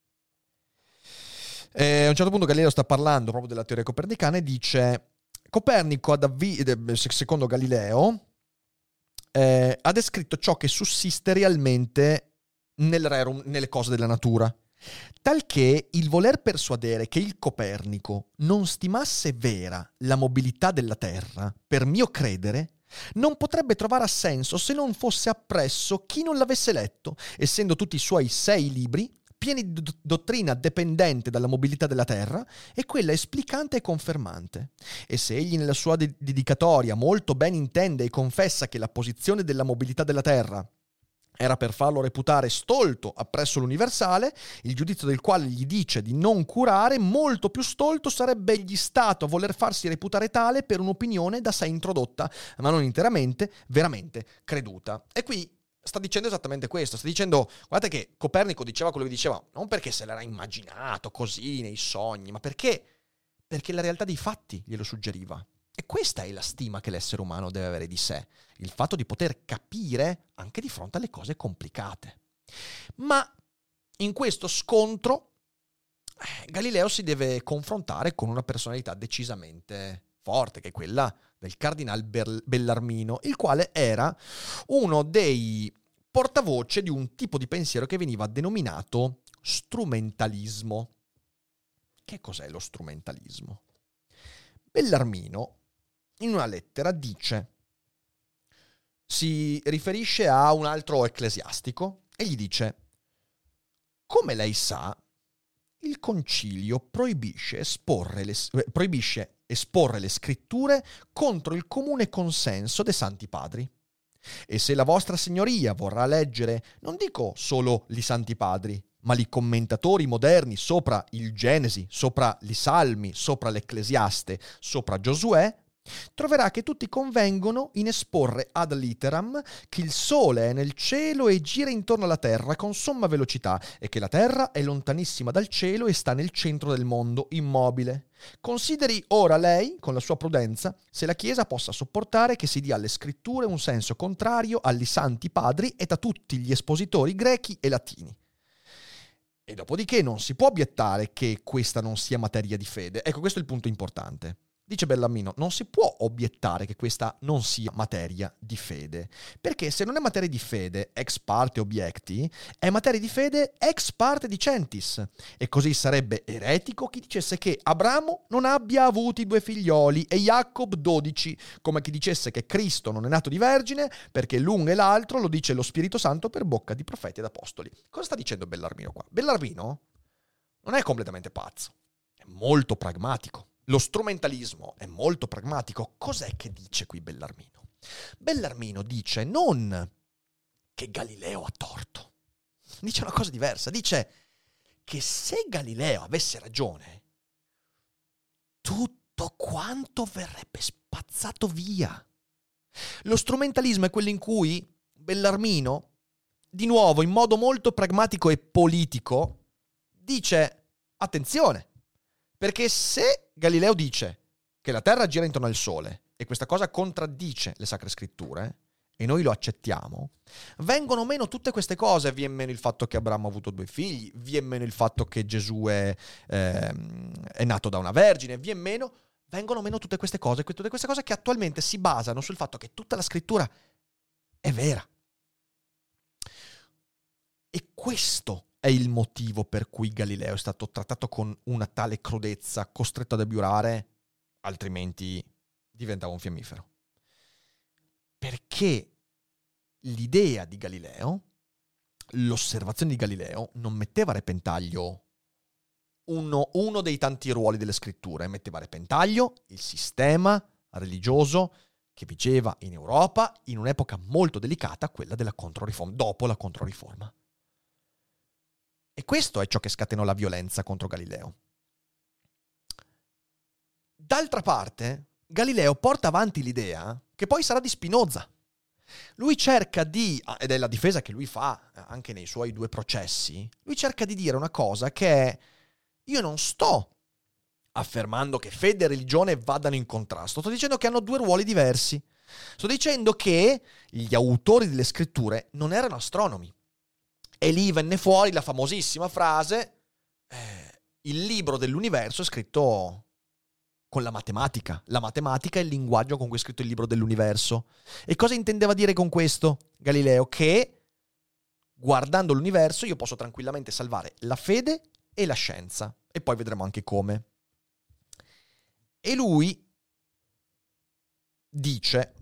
Speaker 1: E a un certo punto Galileo sta parlando proprio della teoria copernicana e dice: Copernico, ad avvi- secondo Galileo, eh, ha descritto ciò che sussiste realmente nel rerum, nelle cose della natura, talché il voler persuadere che il Copernico non stimasse vera la mobilità della Terra, per mio credere, non potrebbe trovare senso se non fosse appresso chi non l'avesse letto, essendo tutti i suoi sei libri pieni di dottrina dipendente dalla mobilità della Terra e quella esplicante e confermante. E se egli nella sua de- dedicatoria molto ben intende e confessa che la posizione della mobilità della Terra era per farlo reputare stolto appresso l'universale, il giudizio del quale gli dice di non curare, molto più stolto sarebbe egli stato a voler farsi reputare tale per un'opinione da sé introdotta, ma non interamente, veramente creduta. E qui sta dicendo esattamente questo, sta dicendo, guardate che Copernico diceva quello che diceva, non perché se l'era immaginato così nei sogni, ma perché, perché la realtà dei fatti glielo suggeriva. E questa è la stima che l'essere umano deve avere di sé, il fatto di poter capire anche di fronte alle cose complicate. Ma in questo scontro eh, Galileo si deve confrontare con una personalità decisamente forte, che è quella del cardinal Bellarmino, il quale era uno dei portavoce di un tipo di pensiero che veniva denominato strumentalismo. Che cos'è lo strumentalismo? Bellarmino in una lettera dice, si riferisce a un altro ecclesiastico e gli dice: come lei sa, il concilio proibisce esporre le, eh, proibisce esporre le scritture contro il comune consenso dei santi padri. E se la vostra signoria vorrà leggere, non dico solo li santi padri, ma li commentatori moderni sopra il Genesi, sopra i Salmi, sopra l'Ecclesiaste, sopra Giosuè, troverà che tutti convengono in esporre ad litteram che il sole è nel cielo e gira intorno alla terra con somma velocità e che la terra è lontanissima dal cielo e sta nel centro del mondo, immobile. Consideri ora lei, con la sua prudenza, se la Chiesa possa sopportare che si dia alle scritture un senso contrario agli santi padri e a tutti gli espositori grechi e latini. E dopodiché non si può obiettare che questa non sia materia di fede. Ecco, questo è il punto importante. Dice Bellarmino, non si può obiettare che questa non sia materia di fede, perché se non è materia di fede ex parte obiecti, è materia di fede ex parte dicentis, e così sarebbe eretico chi dicesse che Abramo non abbia avuti due figlioli e Jacob dodici, come chi dicesse che Cristo non è nato di vergine, perché l'un e l'altro lo dice lo Spirito Santo per bocca di profeti ed apostoli. Cosa sta dicendo Bellarmino qua? Bellarmino non è completamente pazzo, è molto pragmatico. Lo strumentalismo è molto pragmatico. Cos'è che dice qui Bellarmino? Bellarmino dice non che Galileo ha torto. Dice una cosa diversa. Dice che se Galileo avesse ragione, tutto quanto verrebbe spazzato via. Lo strumentalismo è quello in cui Bellarmino, di nuovo in modo molto pragmatico e politico, dice attenzione, perché se Galileo dice che la Terra gira intorno al Sole e questa cosa contraddice le Sacre Scritture e noi lo accettiamo, vengono meno tutte queste cose. Viene meno il fatto che Abramo ha avuto due figli, viene meno il fatto che Gesù è, eh, è nato da una vergine, viene meno, vengono meno tutte queste cose, tutte queste cose che attualmente si basano sul fatto che tutta la Scrittura è vera. E questo è il motivo per cui Galileo è stato trattato con una tale crudezza, costretto ad abiurare, altrimenti diventava un fiammifero. Perché l'idea di Galileo, l'osservazione di Galileo, non metteva a repentaglio uno, uno dei tanti ruoli delle scritture, metteva a repentaglio il sistema religioso che vigeva in Europa in un'epoca molto delicata, quella della Controriforma, dopo la Controriforma. E questo è ciò che scatenò la violenza contro Galileo. D'altra parte, Galileo porta avanti l'idea che poi sarà di Spinoza. Lui cerca di, ed è la difesa che lui fa anche nei suoi due processi, lui cerca di dire una cosa che è: io non sto affermando che fede e religione vadano in contrasto, sto dicendo che hanno due ruoli diversi. Sto dicendo che gli autori delle scritture non erano astronomi. E lì venne fuori la famosissima frase: eh, il libro dell'universo è scritto con la matematica. La matematica è il linguaggio con cui è scritto il libro dell'universo. E cosa intendeva dire con questo Galileo? Che guardando l'universo io posso tranquillamente salvare la fede e la scienza. E poi vedremo anche come. E lui dice: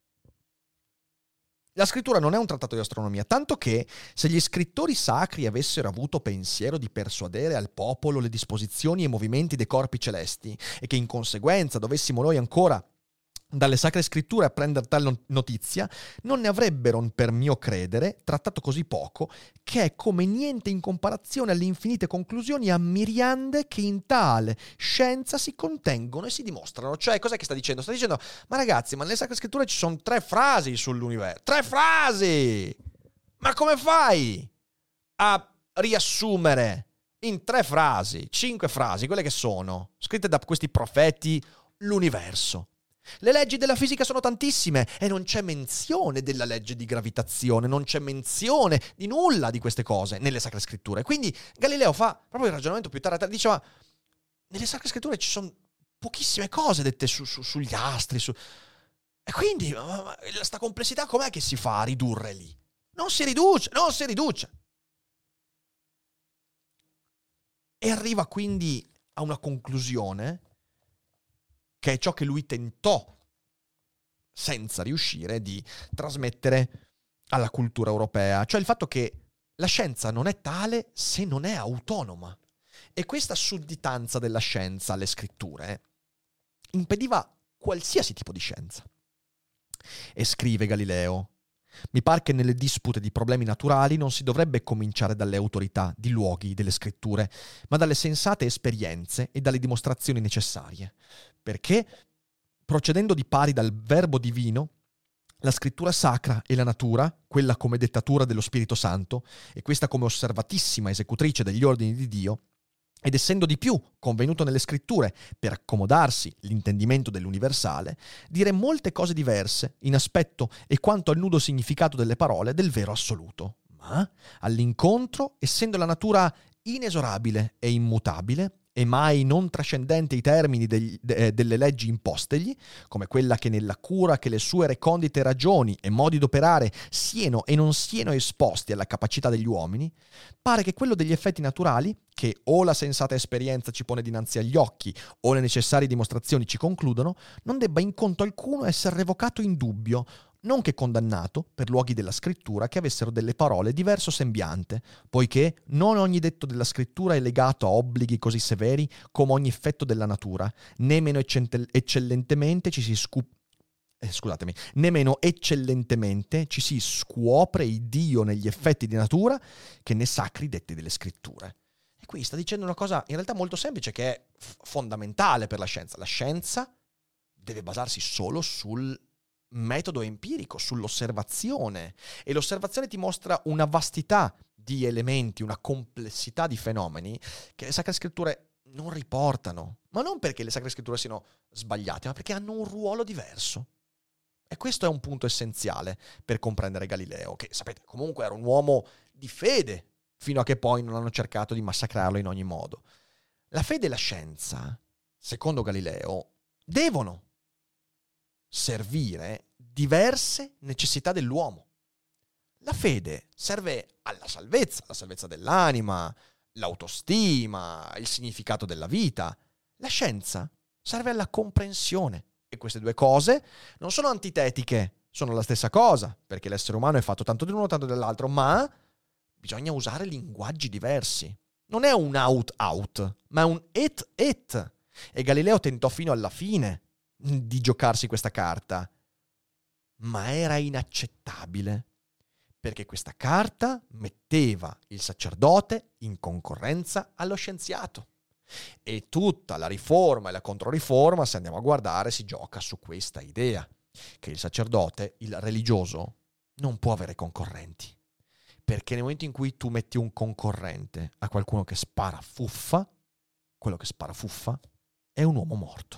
Speaker 1: la scrittura non è un trattato di astronomia, tanto che se gli scrittori sacri avessero avuto pensiero di persuadere al popolo le disposizioni e i movimenti dei corpi celesti, e che in conseguenza dovessimo noi ancora dalle sacre scritture apprendere tal notizia, non ne avrebbero, per mio credere, trattato così poco, che è come niente in comparazione alle infinite conclusioni a miriande che in tale scienza si contengono e si dimostrano. Cioè, cos'è che sta dicendo? Sta dicendo: ma ragazzi, ma nelle sacre scritture ci sono tre frasi sull'universo. Tre frasi! Ma come fai a riassumere in tre frasi, cinque frasi, quelle che sono scritte da questi profeti, l'universo? Le leggi della fisica sono tantissime e non c'è menzione della legge di gravitazione, non c'è menzione di nulla di queste cose nelle Sacre Scritture. Quindi Galileo fa proprio il ragionamento più tarda, diceva: nelle Sacre Scritture ci sono pochissime cose dette su, su, sugli astri, su... e quindi questa complessità com'è che si fa a ridurre lì? Non si riduce, non si riduce. E arriva quindi a una conclusione che è ciò che lui tentò, senza riuscire, di trasmettere alla cultura europea. Cioè il fatto che la scienza non è tale se non è autonoma. E questa sudditanza della scienza alle scritture impediva qualsiasi tipo di scienza. E scrive Galileo: mi par che nelle dispute di problemi naturali non si dovrebbe cominciare dalle autorità di luoghi delle scritture, ma dalle sensate esperienze e dalle dimostrazioni necessarie. Perché, procedendo di pari dal verbo divino, la scrittura sacra e la natura, quella come dettatura dello Spirito Santo e questa come osservatissima esecutrice degli ordini di Dio, ed essendo di più convenuto nelle scritture per accomodarsi l'intendimento dell'universale, dire molte cose diverse in aspetto e quanto al nudo significato delle parole del vero assoluto. Ma all'incontro, essendo la natura inesorabile e immutabile, e mai non trascendente i termini degli, de, delle leggi impostegli, come quella che nella cura che le sue recondite ragioni e modi d'operare siano e non siano esposti alla capacità degli uomini, pare che quello degli effetti naturali, che o la sensata esperienza ci pone dinanzi agli occhi o le necessarie dimostrazioni ci concludono, non debba in conto alcuno essere revocato in dubbio, non che condannato per luoghi della scrittura che avessero delle parole diverso sembiante, poiché non ogni detto della scrittura è legato a obblighi così severi come ogni effetto della natura, né meno eccente- eccellentemente ci si scu- eh, scusatemi, né meno eccellentemente ci si scuopre il Dio negli effetti di natura che nei sacri detti delle scritture. E qui sta dicendo una cosa in realtà molto semplice, che è f- fondamentale per la scienza. La scienza deve basarsi solo sul metodo empirico, sull'osservazione, e l'osservazione ti mostra una vastità di elementi, una complessità di fenomeni che le Sacre Scritture non riportano, ma non perché le Sacre Scritture siano sbagliate, ma perché hanno un ruolo diverso. E questo è un punto essenziale per comprendere Galileo, che sapete comunque era un uomo di fede fino a che poi non hanno cercato di massacrarlo in ogni modo. La fede e la scienza, secondo Galileo, devono servire diverse necessità dell'uomo. La fede serve alla salvezza, la salvezza dell'anima, l'autostima, il significato della vita. La scienza serve alla comprensione. E queste due cose non sono antitetiche, sono la stessa cosa, perché l'essere umano è fatto tanto dell'uno tanto dell'altro, ma bisogna usare linguaggi diversi. Non è un out-out, ma è un it-it. E Galileo tentò fino alla fine di giocarsi questa carta. ma era inaccettabile, perché questa carta metteva il sacerdote in concorrenza allo scienziato. E tutta la riforma e la controriforma, se andiamo a guardare, si gioca su questa idea, che il sacerdote, il religioso, non può avere concorrenti. Perché nel momento in cui tu metti un concorrente a qualcuno che spara fuffa, quello che spara fuffa è un uomo morto.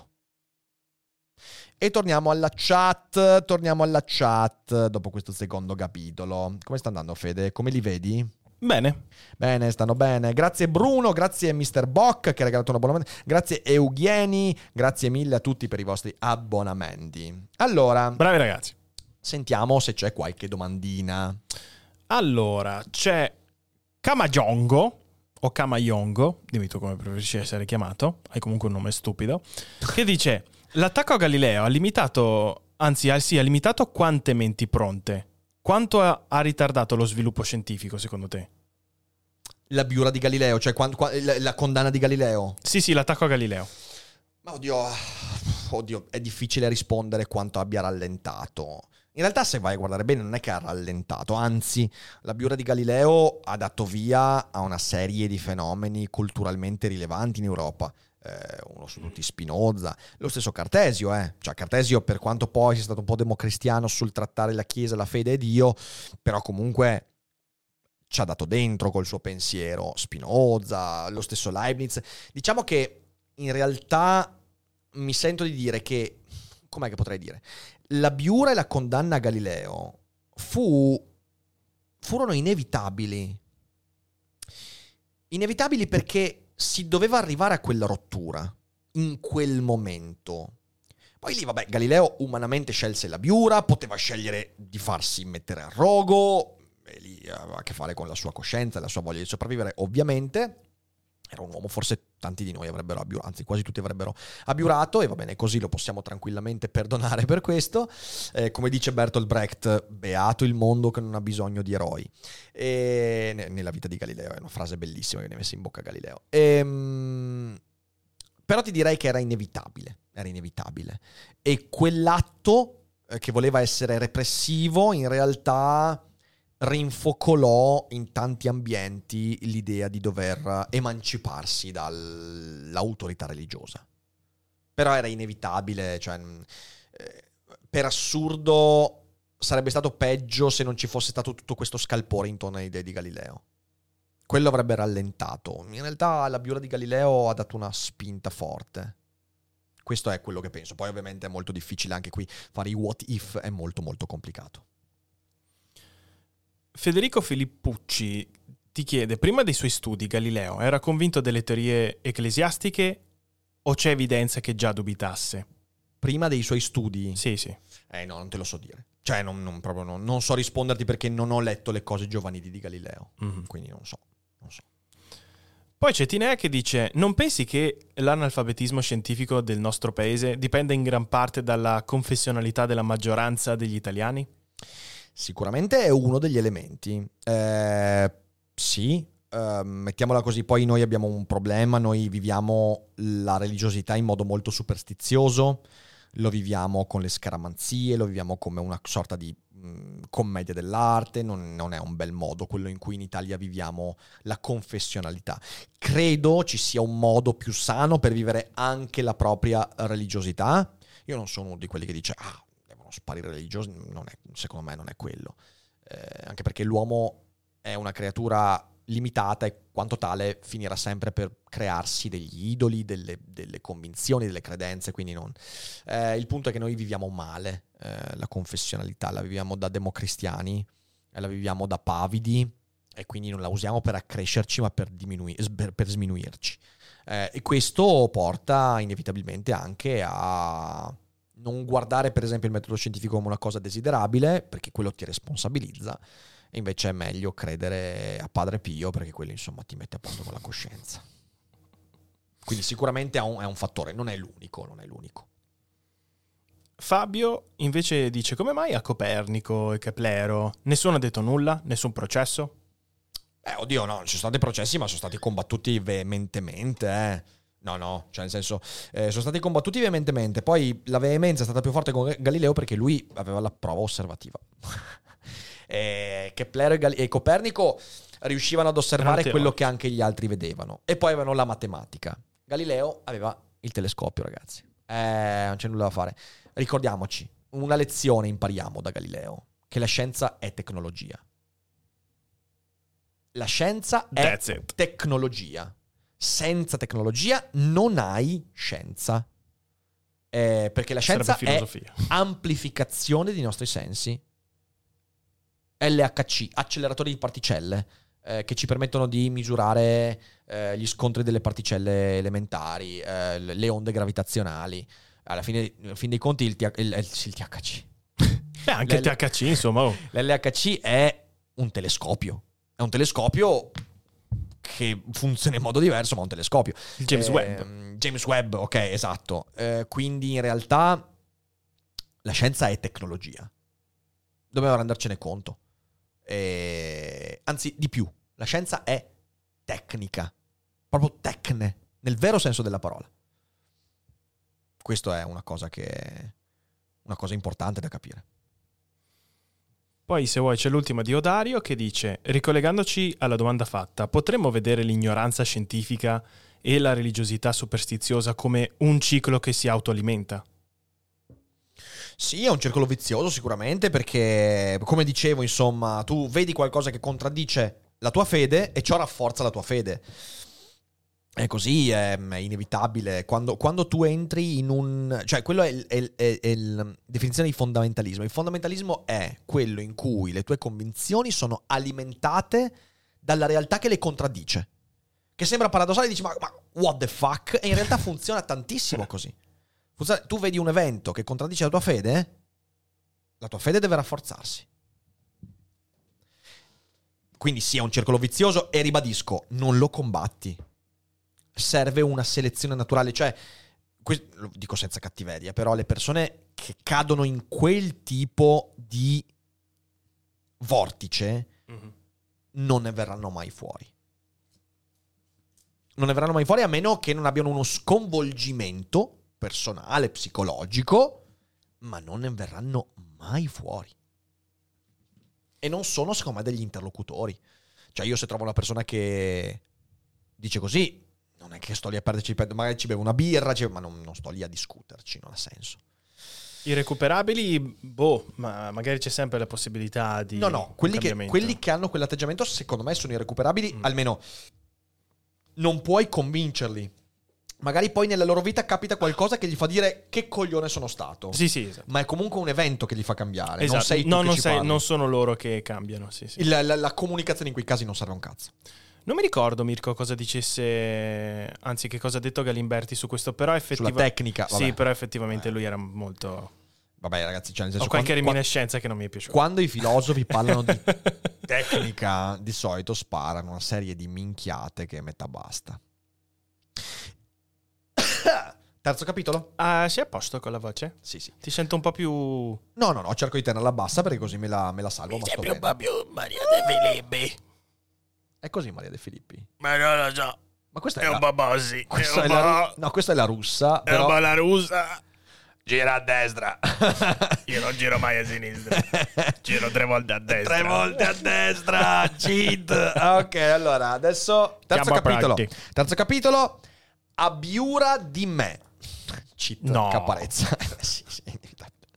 Speaker 1: E torniamo alla chat, torniamo alla chat dopo questo secondo capitolo. Come sta andando, Fede? Come li vedi?
Speaker 3: Bene.
Speaker 1: Bene, stanno bene. Grazie Bruno, grazie mister Bock che ha regalato un abbonamento. Grazie Eugheni, grazie mille a tutti per i vostri abbonamenti. Allora,
Speaker 3: bravi ragazzi.
Speaker 1: Sentiamo se c'è qualche domandina.
Speaker 3: Allora, c'è Kamajongo o Kamayongo, dimmi tu come preferisci essere chiamato, hai comunque un nome stupido, che dice: l'attacco a Galileo ha limitato, anzi sì, ha limitato quante menti pronte? Quanto ha, ha ritardato lo sviluppo scientifico, secondo te?
Speaker 1: La biura di Galileo, cioè quando, la, la condanna di Galileo?
Speaker 3: Sì, sì, l'attacco a Galileo.
Speaker 1: Ma oddio, oddio, è difficile rispondere quanto abbia rallentato. In realtà, se vai a guardare bene, non è che ha rallentato, anzi, la biura di Galileo ha dato via a una serie di fenomeni culturalmente rilevanti in Europa. Eh, uno su tutti Spinoza, lo stesso Cartesio, eh. Cioè Cartesio, per quanto poi sia stato un po' democristiano sul trattare la Chiesa, la fede e Dio, però comunque ci ha dato dentro col suo pensiero. Spinoza, lo stesso Leibniz. Diciamo che in realtà mi sento di dire che, com'è che potrei dire? La biura e la condanna a Galileo fu, furono inevitabili. Inevitabili perché si doveva arrivare a quella rottura in quel momento. Poi lì, vabbè, Galileo umanamente scelse la biura, poteva scegliere di farsi mettere a rogo, e lì aveva a che fare con la sua coscienza e la sua voglia di sopravvivere, ovviamente. Era un uomo, forse tanti di noi avrebbero abbiurato, anzi quasi tutti avrebbero abbiurato, e va bene così, lo possiamo tranquillamente perdonare per questo. Eh, come dice Bertolt Brecht, beato il mondo che non ha bisogno di eroi. E nella vita di Galileo, è una frase bellissima che ne messa in bocca a Galileo. E, mh, però ti direi che era inevitabile, era inevitabile. E quell'atto eh, che voleva essere repressivo, in realtà rinfocolò in tanti ambienti l'idea di dover emanciparsi dall'autorità religiosa. Però era inevitabile, cioè eh, per assurdo sarebbe stato peggio se non ci fosse stato tutto questo scalpore intorno alle idee di Galileo. Quello avrebbe rallentato. In realtà la biura di Galileo ha dato una spinta forte. Questo è quello che penso. Poi ovviamente è molto difficile anche qui fare i what if, è molto molto complicato.
Speaker 3: Federico Filippucci ti chiede: prima dei suoi studi Galileo era convinto delle teorie ecclesiastiche o c'è evidenza che già dubitasse?
Speaker 1: Prima dei suoi studi?
Speaker 3: Sì, sì.
Speaker 1: Eh no, non te lo so dire. Cioè non, non, proprio non, non so risponderti perché non ho letto le cose giovanili di Galileo. Mm-hmm. Quindi non so, non so.
Speaker 3: Poi c'è Tinea che dice: non pensi che l'analfabetismo scientifico del nostro paese dipenda in gran parte dalla confessionalità della maggioranza degli italiani?
Speaker 1: Sicuramente è uno degli elementi. Eh, sì, eh, mettiamola così, poi noi abbiamo un problema, noi viviamo la religiosità in modo molto superstizioso, lo viviamo con le scaramanzie, lo viviamo come una sorta di mh, commedia dell'arte, non, non è un bel modo quello in cui in Italia viviamo la confessionalità. Credo ci sia un modo più sano per vivere anche la propria religiosità. Io non sono uno di quelli che dice ah, sparire religiosi, non è, secondo me non è quello, eh, anche perché l'uomo è una creatura limitata e quanto tale finirà sempre per crearsi degli idoli, delle, delle convinzioni, delle credenze, quindi non. Eh, il punto è che noi viviamo male eh, la confessionalità, la viviamo da democristiani, eh, la viviamo da pavidi e quindi non la usiamo per accrescerci ma per, diminuir, per, per sminuirci. Eh, e questo porta inevitabilmente anche a non guardare per esempio il metodo scientifico come una cosa desiderabile, perché quello ti responsabilizza, e invece è meglio credere a Padre Pio perché quello insomma ti mette a posto con la coscienza. Quindi sicuramente è un, è un fattore, non è l'unico, non è l'unico.
Speaker 3: Fabio invece dice: come mai a Copernico e Keplero nessuno ha detto nulla, nessun processo?
Speaker 1: Eh oddio no, ci sono stati processi ma sono stati combattuti veementemente, eh. No, no, cioè nel senso, eh, sono stati combattuti veementemente, poi la veemenza è stata più forte con Galileo perché lui aveva la prova osservativa. e Kepler e, Gal- e Copernico riuscivano ad osservare
Speaker 3: Grande
Speaker 1: quello
Speaker 3: occhio.
Speaker 1: che anche gli altri vedevano. E poi avevano la matematica. Galileo aveva il telescopio, ragazzi. Eh, non c'è nulla da fare. Ricordiamoci, una lezione impariamo da Galileo, che la scienza è tecnologia. La scienza è
Speaker 3: That's it.
Speaker 1: tecnologia. Senza tecnologia non hai scienza. Eh, perché la scienza
Speaker 3: Sarebbe
Speaker 1: è
Speaker 3: filosofia.
Speaker 1: amplificazione dei nostri sensi. L H C, acceleratori di particelle, eh, che ci permettono di misurare eh, gli scontri delle particelle elementari, eh, le onde gravitazionali. Alla fine, alla fine dei conti il, T- il, il, il T H C.
Speaker 3: Beh, anche il
Speaker 1: L-
Speaker 3: T H C, insomma. Oh.
Speaker 1: L'L H C è un telescopio. È un telescopio che funziona in modo diverso, ma è un telescopio.
Speaker 3: Il James
Speaker 1: Eh,
Speaker 3: Webb.
Speaker 1: James Webb, ok, esatto. Eh, quindi in realtà la scienza è tecnologia. Dobbiamo rendercene conto. Eh, anzi, di più. La scienza è tecnica. Proprio tecne, nel vero senso della parola. Questo è una cosa che... una cosa importante da capire.
Speaker 3: Poi, se vuoi, c'è l'ultima di Odario che dice: ricollegandoci alla domanda fatta, potremmo vedere l'ignoranza scientifica e la religiosità superstiziosa come un ciclo che si autoalimenta?
Speaker 1: Sì, è un circolo vizioso sicuramente, perché, come dicevo, insomma, tu vedi qualcosa che contraddice la tua fede e ciò rafforza la tua fede. È così, è, è inevitabile. Quando, quando tu entri in un... Cioè, quello è, il- è, il- è, è la definizione di fondamentalismo. Il fondamentalismo è quello in cui le tue convinzioni sono alimentate dalla realtà che le contraddice. Che sembra paradossale, dici, ma, ma what the fuck? E in realtà funziona tantissimo così. Funziona- tu vedi un evento che contraddice la tua fede, la tua fede deve rafforzarsi. Quindi sì, è un circolo vizioso e ribadisco, non lo combatti. Serve una selezione naturale, cioè, que- lo dico senza cattiveria, però le persone che cadono in quel tipo di vortice
Speaker 3: Mm-hmm.
Speaker 1: non ne verranno mai fuori. Non ne verranno mai fuori a meno che non abbiano uno sconvolgimento personale, psicologico, ma non ne verranno mai fuori. E non sono, secondo me, degli interlocutori. Cioè, io se trovo una persona che dice così, non è che sto lì a perderci, magari ci bevo una birra, ci- ma non, non sto lì a discuterci, non ha senso.
Speaker 3: Irrecuperabili, boh, ma magari c'è sempre la possibilità di...
Speaker 1: No, no, quelli che,
Speaker 3: cambiamento.
Speaker 1: quelli che hanno quell'atteggiamento, secondo me, sono irrecuperabili,
Speaker 3: Mm.
Speaker 1: almeno non puoi convincerli. Magari poi nella loro vita capita qualcosa che gli fa dire che coglione sono stato.
Speaker 3: Sì, sì, esatto.
Speaker 1: Ma è comunque un evento che gli fa cambiare.
Speaker 3: Esatto.
Speaker 1: Non sei tu
Speaker 3: no,
Speaker 1: che
Speaker 3: non,
Speaker 1: ci
Speaker 3: sei-
Speaker 1: parli.
Speaker 3: non sono loro che cambiano, sì, sì.
Speaker 1: Il- la, la comunicazione in quei casi non serve a un cazzo.
Speaker 3: Non mi ricordo, Mirko, cosa dicesse, anzi che cosa ha detto Galimberti su questo, però
Speaker 1: Sulla
Speaker 3: effettivamente...
Speaker 1: tecnica. Vabbè.
Speaker 3: Sì, però effettivamente lui era molto...
Speaker 1: Vabbè, ragazzi, cioè nel senso,
Speaker 3: Ho qualche
Speaker 1: quando,
Speaker 3: reminiscenza che non mi è piaciuta.
Speaker 1: quando i filosofi parlano di tecnica, di solito sparano una serie di minchiate che metà basta. Terzo capitolo?
Speaker 3: Ah, sei a posto con la voce?
Speaker 1: Sì, sì.
Speaker 3: Ti sento un po' più...
Speaker 1: No, no, no, cerco di tenerla bassa perché così me la, me la salvo. Ma sto bene.
Speaker 3: più Maria De Filippi.
Speaker 1: È così Maria De Filippi.
Speaker 3: Ma non lo so,
Speaker 1: Ma questa è,
Speaker 3: è un
Speaker 1: la,
Speaker 3: po' così.
Speaker 1: questa è la, no, questa è la russa. Però...
Speaker 3: la russa.
Speaker 1: Gira a destra.
Speaker 3: Io non giro mai a sinistra. Giro tre volte a destra.
Speaker 1: Tre volte a destra. Cheat. Ok, allora, adesso terzo
Speaker 3: Chiama
Speaker 1: capitolo.
Speaker 3: Prati.
Speaker 1: Terzo capitolo. Abbiura di me. Cheat.
Speaker 3: No.
Speaker 1: Caparezza. Sì, sì, inevitabile.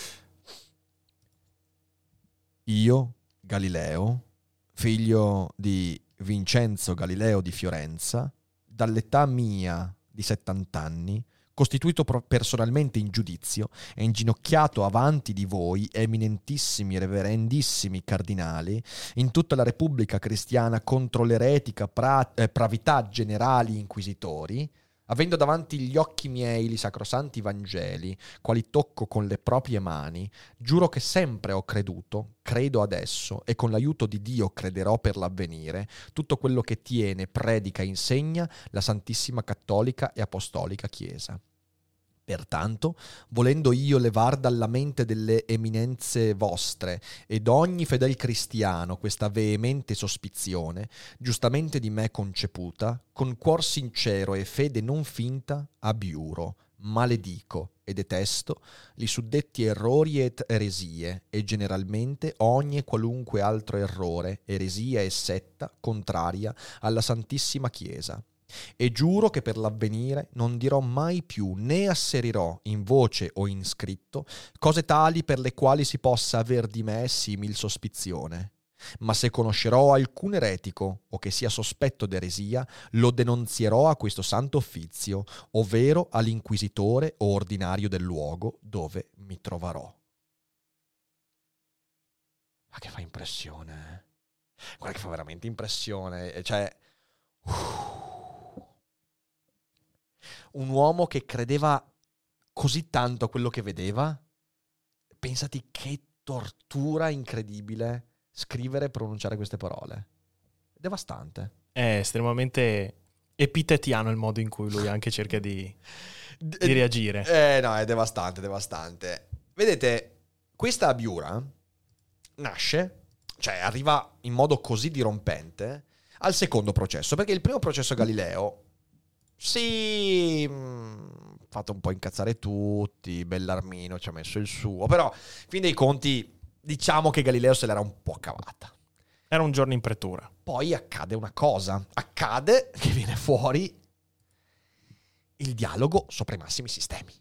Speaker 1: Io, Galileo, figlio di Vincenzo Galileo di Fiorenza, dall'età mia di settanta anni, costituito pro- personalmente in giudizio e inginocchiato avanti di voi, eminentissimi, reverendissimi cardinali, in tutta la Repubblica Cristiana contro l'eretica pra- eh, pravità generali inquisitori, avendo davanti gli occhi miei li sacrosanti Vangeli, quali tocco con le proprie mani, giuro che sempre ho creduto, credo adesso e con l'aiuto di Dio crederò per l'avvenire, tutto quello che tiene, predica e insegna la Santissima Cattolica e Apostolica Chiesa. Pertanto, volendo io levar dalla mente delle eminenze vostre ed ogni fedel cristiano questa veemente sospizione, giustamente di me conceputa, con cuor sincero e fede non finta, abiuro, maledico e detesto li suddetti errori ed eresie e generalmente ogni e qualunque altro errore, eresia e setta contraria alla Santissima Chiesa. E giuro che per l'avvenire non dirò mai più né asserirò in voce o in scritto cose tali per le quali si possa aver di me simil sospizione. Ma se conoscerò alcun eretico o che sia sospetto d'eresia, lo denunzierò a questo santo offizio, ovvero all'inquisitore o ordinario del luogo dove mi troverò. Ma che fa impressione, eh? Guarda che fa veramente impressione, cioè... Uff. Un uomo che credeva così tanto a quello che vedeva, pensati che tortura incredibile scrivere e pronunciare queste parole. Devastante.
Speaker 3: È estremamente epitetiano il modo in cui lui anche cerca di,
Speaker 1: D-
Speaker 3: di reagire.
Speaker 1: Eh no, è devastante, devastante. Vedete, questa abiura nasce, cioè arriva in modo così dirompente al secondo processo, perché il primo processo Galileo sì, mh, fatto un po' incazzare tutti, Bellarmino ci ha messo il suo, però fin dei conti diciamo che Galileo se l'era un po' cavata.
Speaker 3: Era un giorno in pretura.
Speaker 1: Poi accade una cosa, accade che viene fuori il dialogo sopra i massimi sistemi.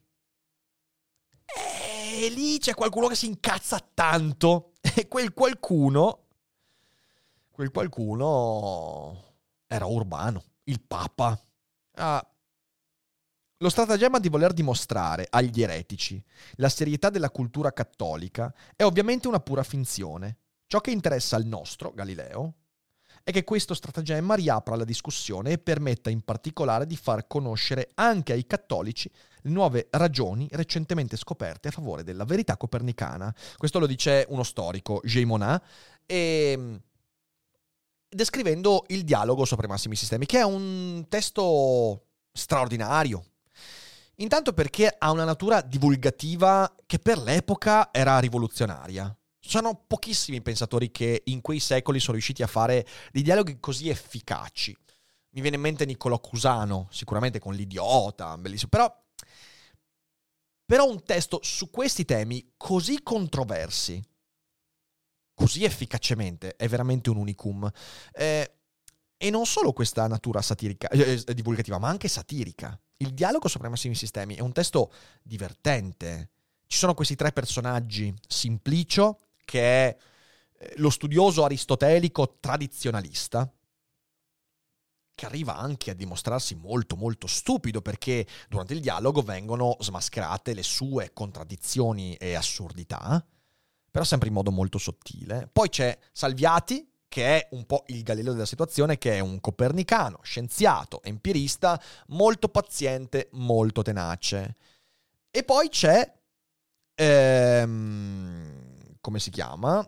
Speaker 1: E lì c'è qualcuno che si incazza tanto, e quel qualcuno, quel qualcuno era Urbano, il Papa. Ah, lo stratagemma di voler dimostrare agli eretici la serietà della cultura cattolica è ovviamente una pura finzione. Ciò che interessa al nostro Galileo è che questo stratagemma riapra la discussione e permetta in particolare di far conoscere anche ai cattolici le nuove ragioni recentemente scoperte a favore della verità copernicana. Questo lo dice uno storico, J. Monat, e descrivendo il dialogo sopra i massimi sistemi, che è un testo straordinario. Intanto perché ha una natura divulgativa che per l'epoca era rivoluzionaria. Sono pochissimi i pensatori che in quei secoli sono riusciti a fare dei dialoghi così efficaci. Mi viene in mente Niccolò Cusano, sicuramente con l'Idiota, bellissimo. Però, però un testo su questi temi così controversi, così efficacemente, è veramente un unicum. Eh, e non solo questa natura satirica, eh, divulgativa, ma anche satirica. Il dialogo sopra i massimi sistemi è un testo divertente. Ci sono questi tre personaggi. Simplicio, che è lo studioso aristotelico tradizionalista, che arriva anche a dimostrarsi molto molto stupido, perché durante il dialogo vengono smascherate le sue contraddizioni e assurdità, però sempre in modo molto sottile. Poi c'è Salviati, che è un po' il Galileo della situazione, che è un copernicano, scienziato, empirista, molto paziente, molto tenace. E poi c'è, ehm, come si chiama?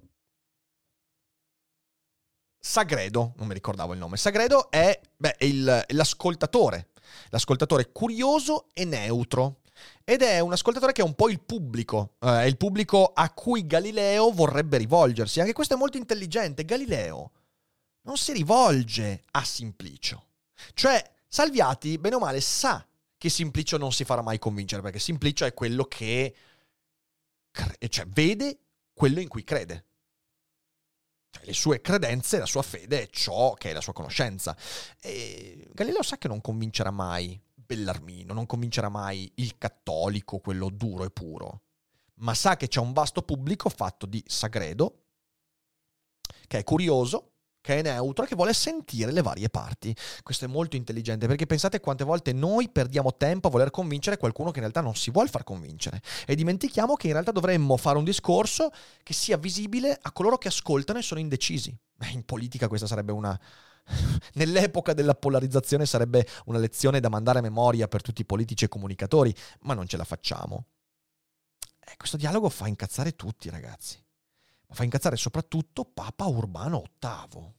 Speaker 1: Sagredo, non mi ricordavo il nome. Sagredo è, beh, è il, l'ascoltatore, l'ascoltatore curioso e neutro. Ed è un ascoltatore che è un po' il pubblico, eh, è il pubblico a cui Galileo vorrebbe rivolgersi. Anche questo è molto intelligente. Galileo non si rivolge a Simplicio. Cioè, Salviati, bene o male, sa che Simplicio non si farà mai convincere, perché Simplicio è quello che cre- cioè, vede quello in cui crede. Cioè, le sue credenze, la sua fede è ciò che è la sua conoscenza. E Galileo sa che non convincerà mai Bellarmino, non convincerà mai il cattolico, quello duro e puro, ma sa che c'è un vasto pubblico fatto di Sagredo, che è curioso, che è neutro, che vuole sentire le varie parti. Questo è molto intelligente, perché pensate quante volte noi perdiamo tempo a voler convincere qualcuno che in realtà non si vuole far convincere, e dimentichiamo che in realtà dovremmo fare un discorso che sia visibile a coloro che ascoltano e sono indecisi. In politica questa sarebbe una... Nell'epoca della polarizzazione sarebbe una lezione da mandare a memoria per tutti i politici e comunicatori, ma non ce la facciamo. E questo dialogo fa incazzare tutti, ragazzi. Ma fa incazzare soprattutto Papa Urbano ottavo.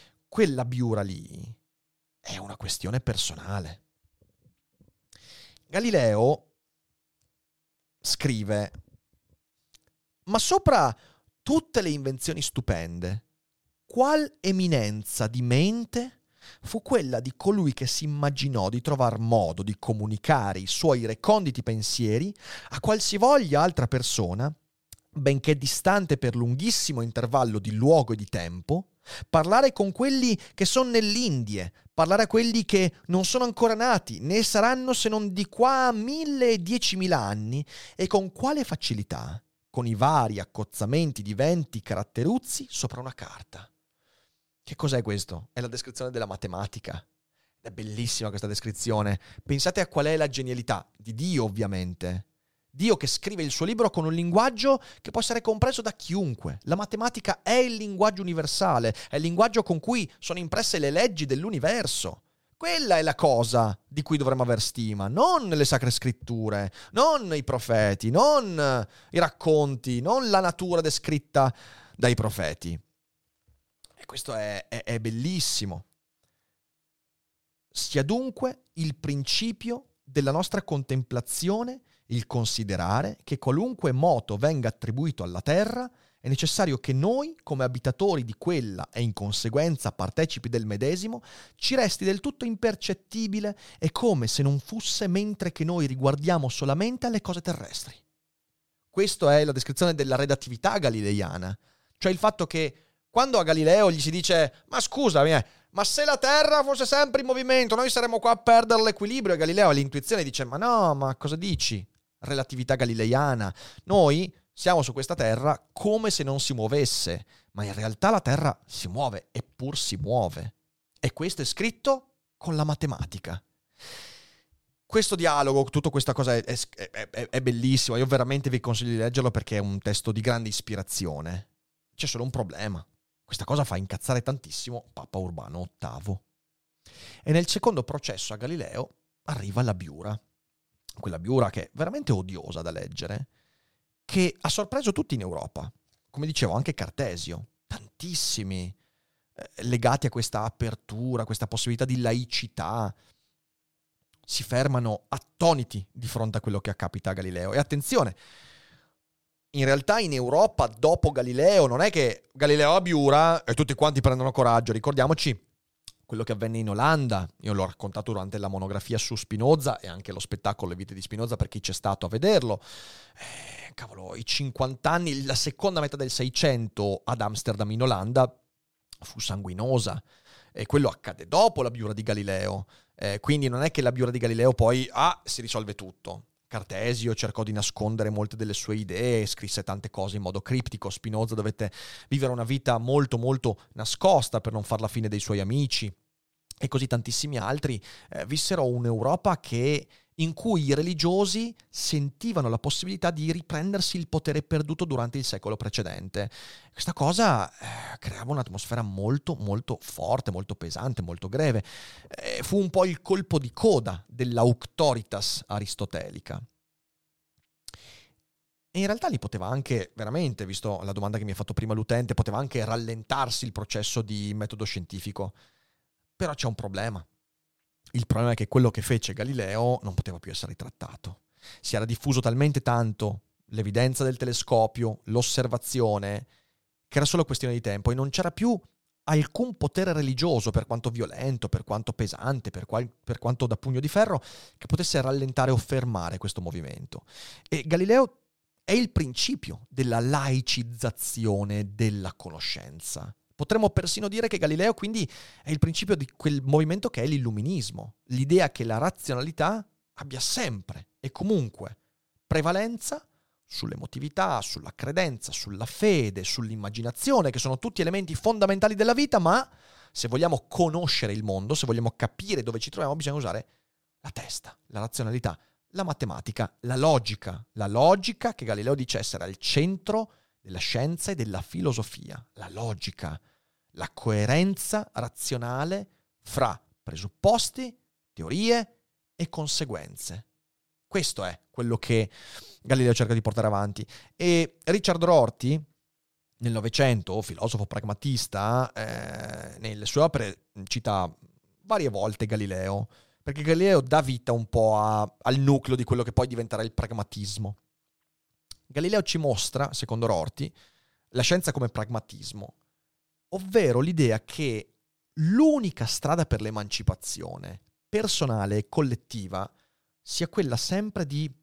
Speaker 1: Quella biura lì è una questione personale. Galileo scrive: ma sopra tutte le invenzioni stupende, qual eminenza di mente fu quella di colui che si immaginò di trovar modo di comunicare i suoi reconditi pensieri a qualsivoglia altra persona, benché distante per lunghissimo intervallo di luogo e di tempo, parlare con quelli che sono nell'Indie, parlare a quelli che non sono ancora nati, né saranno se non di qua a mille e diecimila anni, e con quale facilità, con i vari accozzamenti di venti caratteruzzi sopra una carta. Che cos'è questo? È la descrizione della matematica. È bellissima questa descrizione. Pensate a qual è la genialità di Dio, ovviamente. Dio che scrive il suo libro con un linguaggio che può essere compreso da chiunque. La matematica è il linguaggio universale, è il linguaggio con cui sono impresse le leggi dell'universo. Quella è la cosa di cui dovremmo aver stima, non le sacre scritture, non i profeti, non i racconti, non la natura descritta dai profeti. E questo è, è, è bellissimo. Sia dunque il principio della nostra contemplazione il considerare che qualunque moto venga attribuito alla terra è necessario che noi, come abitatori di quella e in conseguenza partecipi del medesimo, ci resti del tutto impercettibile e come se non fosse mentre che noi riguardiamo solamente alle cose terrestri. Questa è la descrizione della relatività galileiana, cioè il fatto che quando a Galileo gli si dice «Ma scusami, eh, ma se la Terra fosse sempre in movimento, noi saremmo qua a perdere l'equilibrio», e Galileo ha l'intuizione dice «Ma no, ma cosa dici? Relatività galileiana. Noi siamo su questa Terra come se non si muovesse, ma in realtà la Terra si muove, eppur si muove». E questo è scritto con la matematica. Questo dialogo, tutta questa cosa è, è, è, è bellissima. Io veramente vi consiglio di leggerlo perché è un testo di grande ispirazione. C'è solo un problema. Questa cosa fa incazzare tantissimo Papa Urbano ottavo. E nel secondo processo a Galileo arriva la Biura. Quella Biura che è veramente odiosa da leggere, che ha sorpreso tutti in Europa. Come dicevo, anche Cartesio. Tantissimi eh, legati a questa apertura, a questa possibilità di laicità, si fermano attoniti di fronte a quello che accapita a Galileo. E attenzione, in realtà in Europa dopo Galileo non è che Galileo a Biura e tutti quanti prendono coraggio. Ricordiamoci quello che avvenne in Olanda. Io l'ho raccontato durante la monografia su Spinoza e anche lo spettacolo Le vite di Spinoza per chi c'è stato a vederlo. Eh, cavolo, i cinquanta anni, la seconda metà del Seicento ad Amsterdam in Olanda fu sanguinosa. E quello accade dopo la Biura di Galileo. Eh, quindi non è che la Biura di Galileo poi ah, si risolve tutto. Cartesio cercò di nascondere molte delle sue idee, scrisse tante cose in modo criptico. Spinoza dovette vivere una vita molto molto nascosta per non far la fine dei suoi amici. E così tantissimi altri eh, vissero un'Europa che, in cui i religiosi sentivano la possibilità di riprendersi il potere perduto durante il secolo precedente. Questa cosa eh, creava un'atmosfera molto molto forte, molto pesante, molto greve. Eh, fu un po' il colpo di coda dell'auctoritas aristotelica. E in realtà lì poteva anche, veramente, visto la domanda che mi ha fatto prima l'utente, poteva anche rallentarsi il processo di metodo scientifico. Però c'è un problema. Il problema è che quello che fece Galileo non poteva più essere ritrattato. Si era diffuso talmente tanto l'evidenza del telescopio, l'osservazione, che era solo questione di tempo e non c'era più alcun potere religioso, per quanto violento, per quanto pesante, per, qual- per quanto da pugno di ferro, che potesse rallentare o fermare questo movimento. E Galileo è il principio della laicizzazione della conoscenza. Potremmo persino dire che Galileo quindi è il principio di quel movimento che è l'illuminismo, l'idea che la razionalità abbia sempre e comunque prevalenza sull'emotività, sulla credenza, sulla fede, sull'immaginazione, che sono tutti elementi fondamentali della vita, ma se vogliamo conoscere il mondo, se vogliamo capire dove ci troviamo, bisogna usare la testa, la razionalità, la matematica, la logica, la logica che Galileo dice essere al centro della scienza e della filosofia, la logica, la coerenza razionale fra presupposti, teorie e conseguenze. Questo è quello che Galileo cerca di portare avanti. E Richard Rorty, nel Novecento, filosofo pragmatista, eh, nelle sue opere cita varie volte Galileo perché Galileo dà vita un po' a, al nucleo di quello che poi diventerà il pragmatismo. Galileo ci mostra, secondo Rorty, la scienza come pragmatismo, ovvero l'idea che l'unica strada per l'emancipazione personale e collettiva sia quella sempre di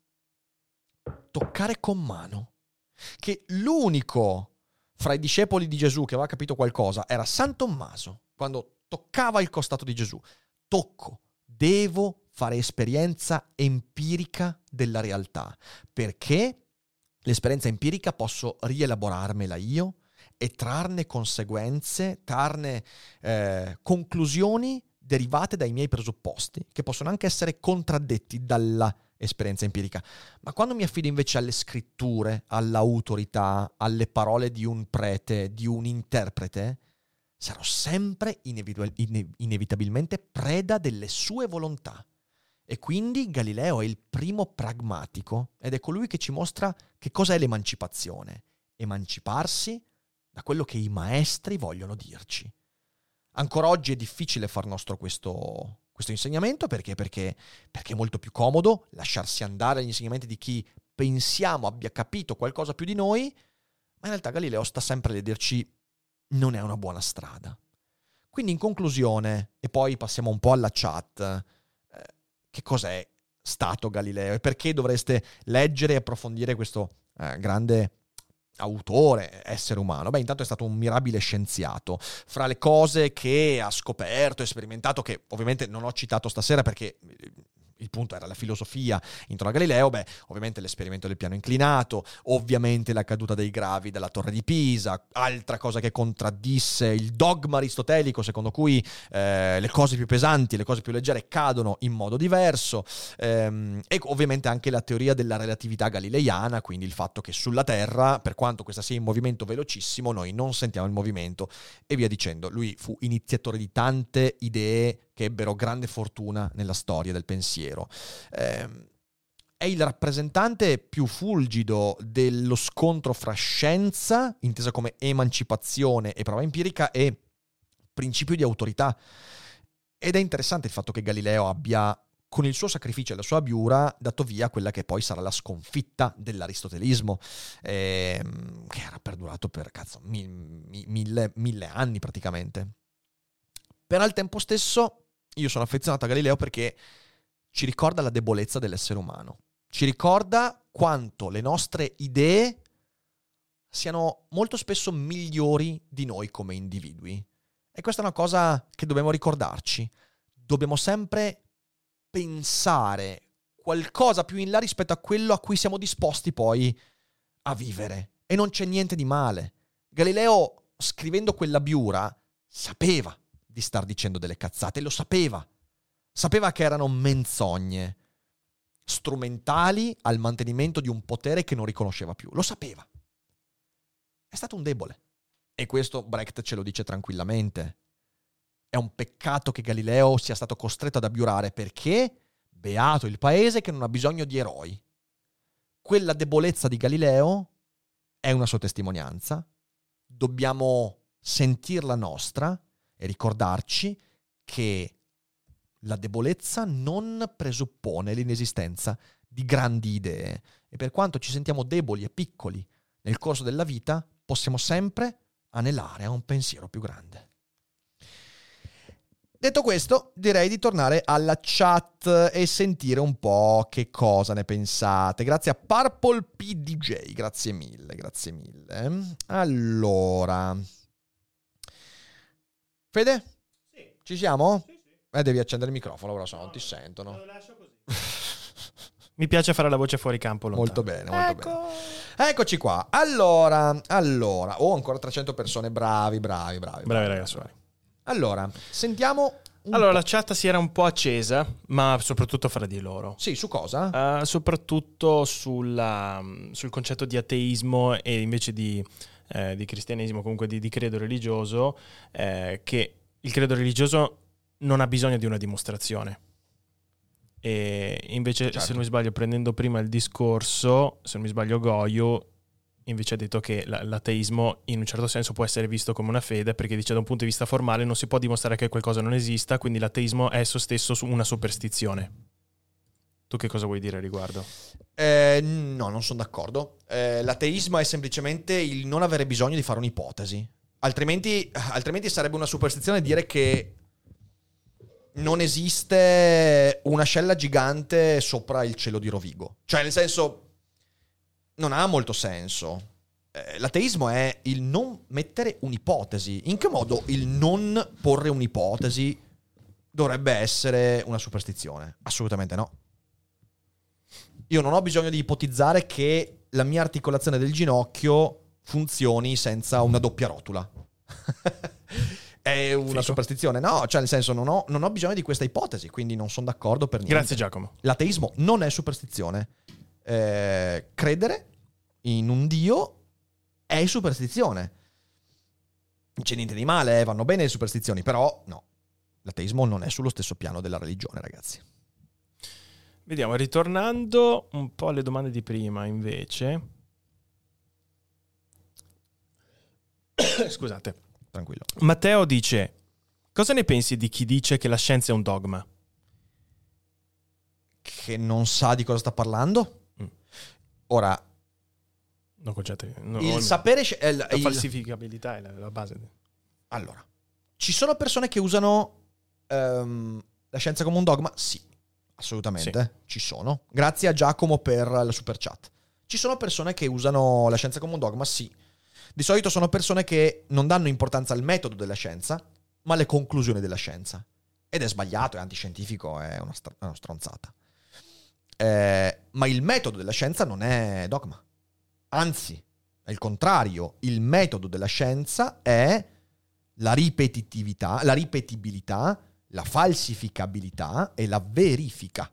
Speaker 1: toccare con mano. Che l'unico fra i discepoli di Gesù che aveva capito qualcosa era San Tommaso, quando toccava il costato di Gesù. Tocco, devo fare esperienza empirica della realtà, perché l'esperienza empirica posso rielaborarmela io e trarne conseguenze, trarne eh, conclusioni derivate dai miei presupposti, che possono anche essere contraddetti dalla esperienza empirica. Ma quando mi affido invece alle scritture, all'autorità, alle parole di un prete, di un interprete, sarò sempre inevitu- ine- inevitabilmente preda delle sue volontà. E quindi Galileo è il primo pragmatico ed è colui che ci mostra che cosa è l'emancipazione. Emanciparsi da quello che i maestri vogliono dirci. Ancora oggi è difficile far nostro questo, questo insegnamento perché? Perché, perché è molto più comodo lasciarsi andare agli insegnamenti di chi pensiamo abbia capito qualcosa più di noi, ma in realtà Galileo sta sempre a dirci non è una buona strada. Quindi in conclusione, e poi passiamo un po' alla chat, eh, che cos'è stato Galileo e perché dovreste leggere e approfondire questo eh, grande autore, essere umano? Beh, intanto è stato un mirabile scienziato. Fra le cose che ha scoperto e sperimentato, che ovviamente non ho citato stasera perché il punto era la filosofia intorno a Galileo, beh, ovviamente l'esperimento del piano inclinato, ovviamente la caduta dei gravi dalla torre di Pisa, altra cosa che contraddisse il dogma aristotelico secondo cui eh, le cose più pesanti e le cose più leggere cadono in modo diverso, ehm, e ovviamente anche la teoria della relatività galileiana, quindi il fatto che sulla Terra, per quanto questa sia in movimento velocissimo, noi non sentiamo il movimento e via dicendo. Lui fu iniziatore di tante idee che ebbero grande fortuna nella storia del pensiero. Eh, è il rappresentante più fulgido dello scontro fra scienza, intesa come emancipazione e prova empirica, e principio di autorità. Ed è interessante il fatto che Galileo abbia, con il suo sacrificio e la sua abiura, dato via quella che poi sarà la sconfitta dell'aristotelismo, ehm, che era perdurato per cazzo, mi, mi, mille, mille anni praticamente. Per al tempo stesso io sono affezionato a Galileo perché ci ricorda la debolezza dell'essere umano. Ci ricorda quanto le nostre idee siano molto spesso migliori di noi come individui. E questa è una cosa che dobbiamo ricordarci. Dobbiamo sempre pensare qualcosa più in là rispetto a quello a cui siamo disposti poi a vivere. E non c'è niente di male. Galileo, scrivendo quella biura, sapeva di star dicendo delle cazzate, lo sapeva. Sapeva che erano menzogne, strumentali al mantenimento di un potere che non riconosceva più. Lo sapeva. È stato un debole. E questo Brecht ce lo dice tranquillamente. È un peccato che Galileo sia stato costretto ad abiurare, perché beato il paese che non ha bisogno di eroi. Quella debolezza di Galileo è una sua testimonianza. Dobbiamo sentirla nostra e ricordarci che la debolezza non presuppone l'inesistenza di grandi idee. E per quanto ci sentiamo deboli e piccoli nel corso della vita, possiamo sempre anelare a un pensiero più grande. Detto questo, direi di tornare alla chat e sentire un po' che cosa ne pensate. Grazie a Purple P D J, grazie mille, grazie mille. Allora, Fede?
Speaker 3: Sì.
Speaker 1: Ci siamo?
Speaker 3: Sì, sì.
Speaker 1: Eh, devi accendere il microfono, ora so, non ti sentono.
Speaker 3: Lo lascio così. Mi piace fare la voce fuori campo lontano.
Speaker 1: Molto bene, molto
Speaker 3: ecco.
Speaker 1: bene. Eccoci qua. Allora, allora, oh, ancora trecento persone, bravi, bravi, bravi.
Speaker 3: Bravi ragazzi.
Speaker 1: Allora, sentiamo un
Speaker 3: Allora,
Speaker 1: po'.
Speaker 3: la chat si era un po' accesa, ma soprattutto fra di loro.
Speaker 1: Sì, su cosa?
Speaker 3: Uh, soprattutto sulla, sul concetto di ateismo e invece di, eh, di cristianesimo, comunque di, di credo religioso, eh, che il credo religioso non ha bisogno di una dimostrazione. E invece,
Speaker 1: certo.
Speaker 3: se non mi sbaglio, prendendo prima il discorso, se non mi sbaglio Goyo, invece ha detto che l- l'ateismo in un certo senso può essere visto come una fede, perché dice da un punto di vista formale non si può dimostrare che qualcosa non esista, quindi l'ateismo è esso stesso una superstizione. Tu che cosa vuoi dire a riguardo?
Speaker 1: Eh, no, non sono d'accordo. Eh, l'ateismo è semplicemente il non avere bisogno di fare un'ipotesi. Altrimenti, altrimenti sarebbe una superstizione dire che non esiste un'ascella gigante sopra il cielo di Rovigo. Cioè, nel senso, non ha molto senso. Eh, l'ateismo è il non mettere un'ipotesi. In che modo il non porre un'ipotesi dovrebbe essere una superstizione? Assolutamente no. Io non ho bisogno di ipotizzare che la mia articolazione del ginocchio funzioni senza una doppia rotula. È una
Speaker 3: Fico.
Speaker 1: superstizione? No, cioè nel senso non ho, non ho bisogno di questa ipotesi, quindi non sono d'accordo per niente.
Speaker 3: Grazie Giacomo.
Speaker 1: L'ateismo non è superstizione. Eh, credere in un Dio è superstizione. Non c'è niente di male, eh, vanno bene le superstizioni, però no. L'ateismo non è sullo stesso piano della religione, ragazzi.
Speaker 3: Vediamo, ritornando un po' alle domande di prima, invece. Scusate.
Speaker 1: Tranquillo.
Speaker 3: Matteo dice: cosa ne pensi di chi dice che la scienza è un dogma?
Speaker 1: Che non sa di cosa sta parlando?
Speaker 3: Mm.
Speaker 1: Ora,
Speaker 3: Non concetto. No,
Speaker 1: il
Speaker 3: no,
Speaker 1: sapere... sci- è il-
Speaker 3: la
Speaker 1: il-
Speaker 3: falsificabilità è la, la base.
Speaker 1: Allora, ci sono persone che usano ehm, la scienza come un dogma? Sì, assolutamente, ci sono. Grazie a Giacomo per la super chat. Ci sono persone che usano la scienza come un dogma? Sì. Di solito sono persone che non danno importanza al metodo della scienza, ma alle conclusioni della scienza. Ed è sbagliato, è antiscientifico, è una, str- una stronzata. Eh, ma il metodo della scienza non è dogma. Anzi, è il contrario. Il metodo della scienza è la ripetitività, la ripetibilità, la falsificabilità e la verifica.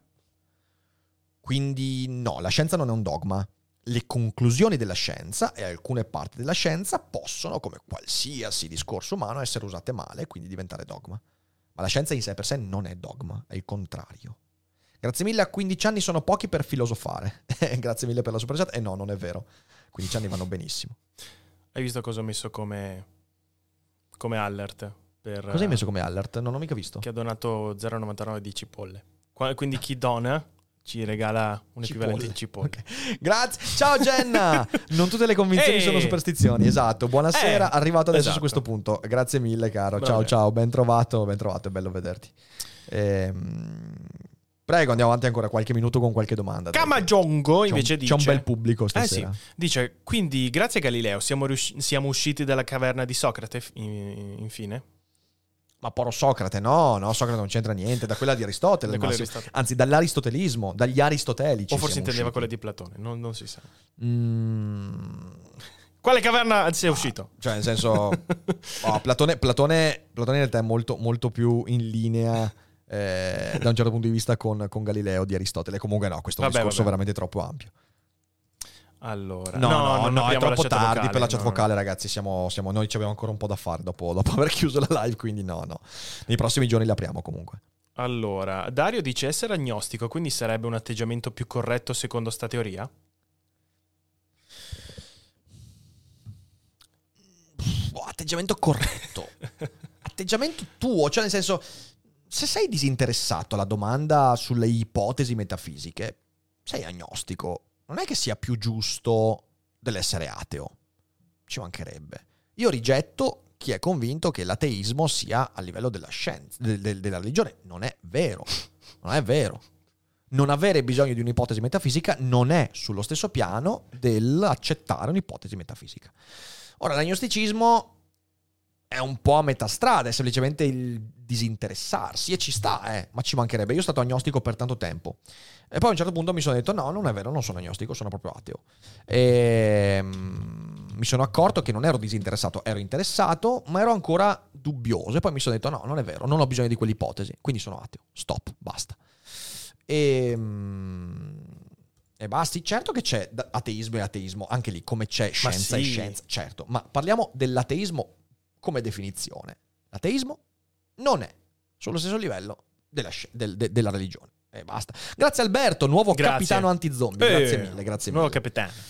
Speaker 1: Quindi no, la scienza non è un dogma. Le conclusioni della scienza e alcune parti della scienza possono, come qualsiasi discorso umano, essere usate male e quindi diventare dogma. Ma la scienza in sé per sé non è dogma, è il contrario. Grazie mille, a quindici anni sono pochi per filosofare. Grazie mille per la super chat. E no, non è vero. quindici anni vanno benissimo.
Speaker 3: Hai visto cosa ho messo come, come alert? Per,
Speaker 1: Cosa hai messo come alert? Non ho mica visto.
Speaker 3: Che ha donato zero virgola novantanove di cipolle. Qua- Quindi chi dona ci regala un equivalente di cipolle.
Speaker 1: Okay. Grazie. Ciao Jenna. Non tutte le convinzioni
Speaker 3: Ehi.
Speaker 1: sono superstizioni. Esatto. Buonasera.
Speaker 3: Eh,
Speaker 1: Arrivato adesso
Speaker 3: esatto.
Speaker 1: su questo punto. Grazie mille, caro.
Speaker 3: Va
Speaker 1: Ciao,
Speaker 3: bene.
Speaker 1: ciao. Ben trovato. Ben trovato. È bello vederti. Ehm, Prego, andiamo avanti ancora qualche minuto con qualche domanda. dai.
Speaker 3: Kamajongo
Speaker 1: C'è
Speaker 3: invece
Speaker 1: un,
Speaker 3: dice:
Speaker 1: c'è un bel pubblico
Speaker 3: Eh
Speaker 1: stasera.
Speaker 3: sì, dice, quindi grazie a Galileo siamo, riusci- siamo usciti dalla caverna di Socrate, f- in- infine?
Speaker 1: Ma poro Socrate, no, no, Socrate non c'entra niente. Da quella di Aristotele,
Speaker 3: Da quella di
Speaker 1: massimo.
Speaker 3: Aristotele.
Speaker 1: Anzi, dall'aristotelismo, dagli aristotelici.
Speaker 3: O forse
Speaker 1: siamo
Speaker 3: intendeva
Speaker 1: usciti.
Speaker 3: quella di Platone, non, non si sa.
Speaker 1: Mm,
Speaker 3: Quale caverna sei uscito?
Speaker 1: Cioè, nel senso, oh, Platone, Platone, Platone in realtà è molto, molto più in linea eh, da un certo punto di vista con, con Galileo di Aristotele. Comunque no, questo è un
Speaker 3: Vabbè,
Speaker 1: discorso
Speaker 3: vabbè.
Speaker 1: veramente troppo ampio.
Speaker 3: Allora,
Speaker 1: No, no,
Speaker 3: non
Speaker 1: no, è
Speaker 3: abbiamo
Speaker 1: troppo
Speaker 3: la chat
Speaker 1: tardi
Speaker 3: vocale,
Speaker 1: per la chat
Speaker 3: no,
Speaker 1: vocale, ragazzi. Siamo, siamo, noi ci abbiamo ancora un po' da fare dopo, dopo aver chiuso la live, quindi no, no. Nei prossimi giorni la apriamo comunque.
Speaker 3: Allora, Dario dice essere agnostico, quindi sarebbe un atteggiamento più corretto secondo sta teoria?
Speaker 1: Oh, atteggiamento corretto. Atteggiamento tuo, cioè nel senso, se sei disinteressato alla domanda sulle ipotesi metafisiche, sei agnostico. Non è che sia più giusto dell'essere ateo. Ci mancherebbe. Io rigetto chi è convinto che l'ateismo sia a livello della scienza, del- del- della religione. Non è vero. Non è vero. Non avere bisogno di un'ipotesi metafisica non è sullo stesso piano dell'accettare un'ipotesi metafisica. Ora, l'agnosticismo è un po' a metà strada, è semplicemente il disinteressarsi, e ci sta, eh, ma ci mancherebbe. Io sono stato agnostico per tanto tempo e poi a un certo punto mi sono detto no, non è vero, non sono agnostico, sono proprio ateo. E mm, mi sono accorto che non ero disinteressato, ero interessato, ma ero ancora dubbioso, e poi mi sono detto no, non è vero, non ho bisogno di quell'ipotesi, quindi sono ateo, stop, basta. E, mm, e basti. Certo che c'è da- ateismo e ateismo, anche lì come c'è scienza
Speaker 3: sì.
Speaker 1: e scienza, certo, ma parliamo dell'ateismo come definizione. L'ateismo non è sullo stesso livello della, sci- del- de- della religione. E basta. Grazie Alberto, nuovo
Speaker 3: Grazie.
Speaker 1: capitano anti-zombie.
Speaker 3: Eh,
Speaker 1: Grazie mille, grazie
Speaker 3: Nuovo
Speaker 1: mille.
Speaker 3: capitano.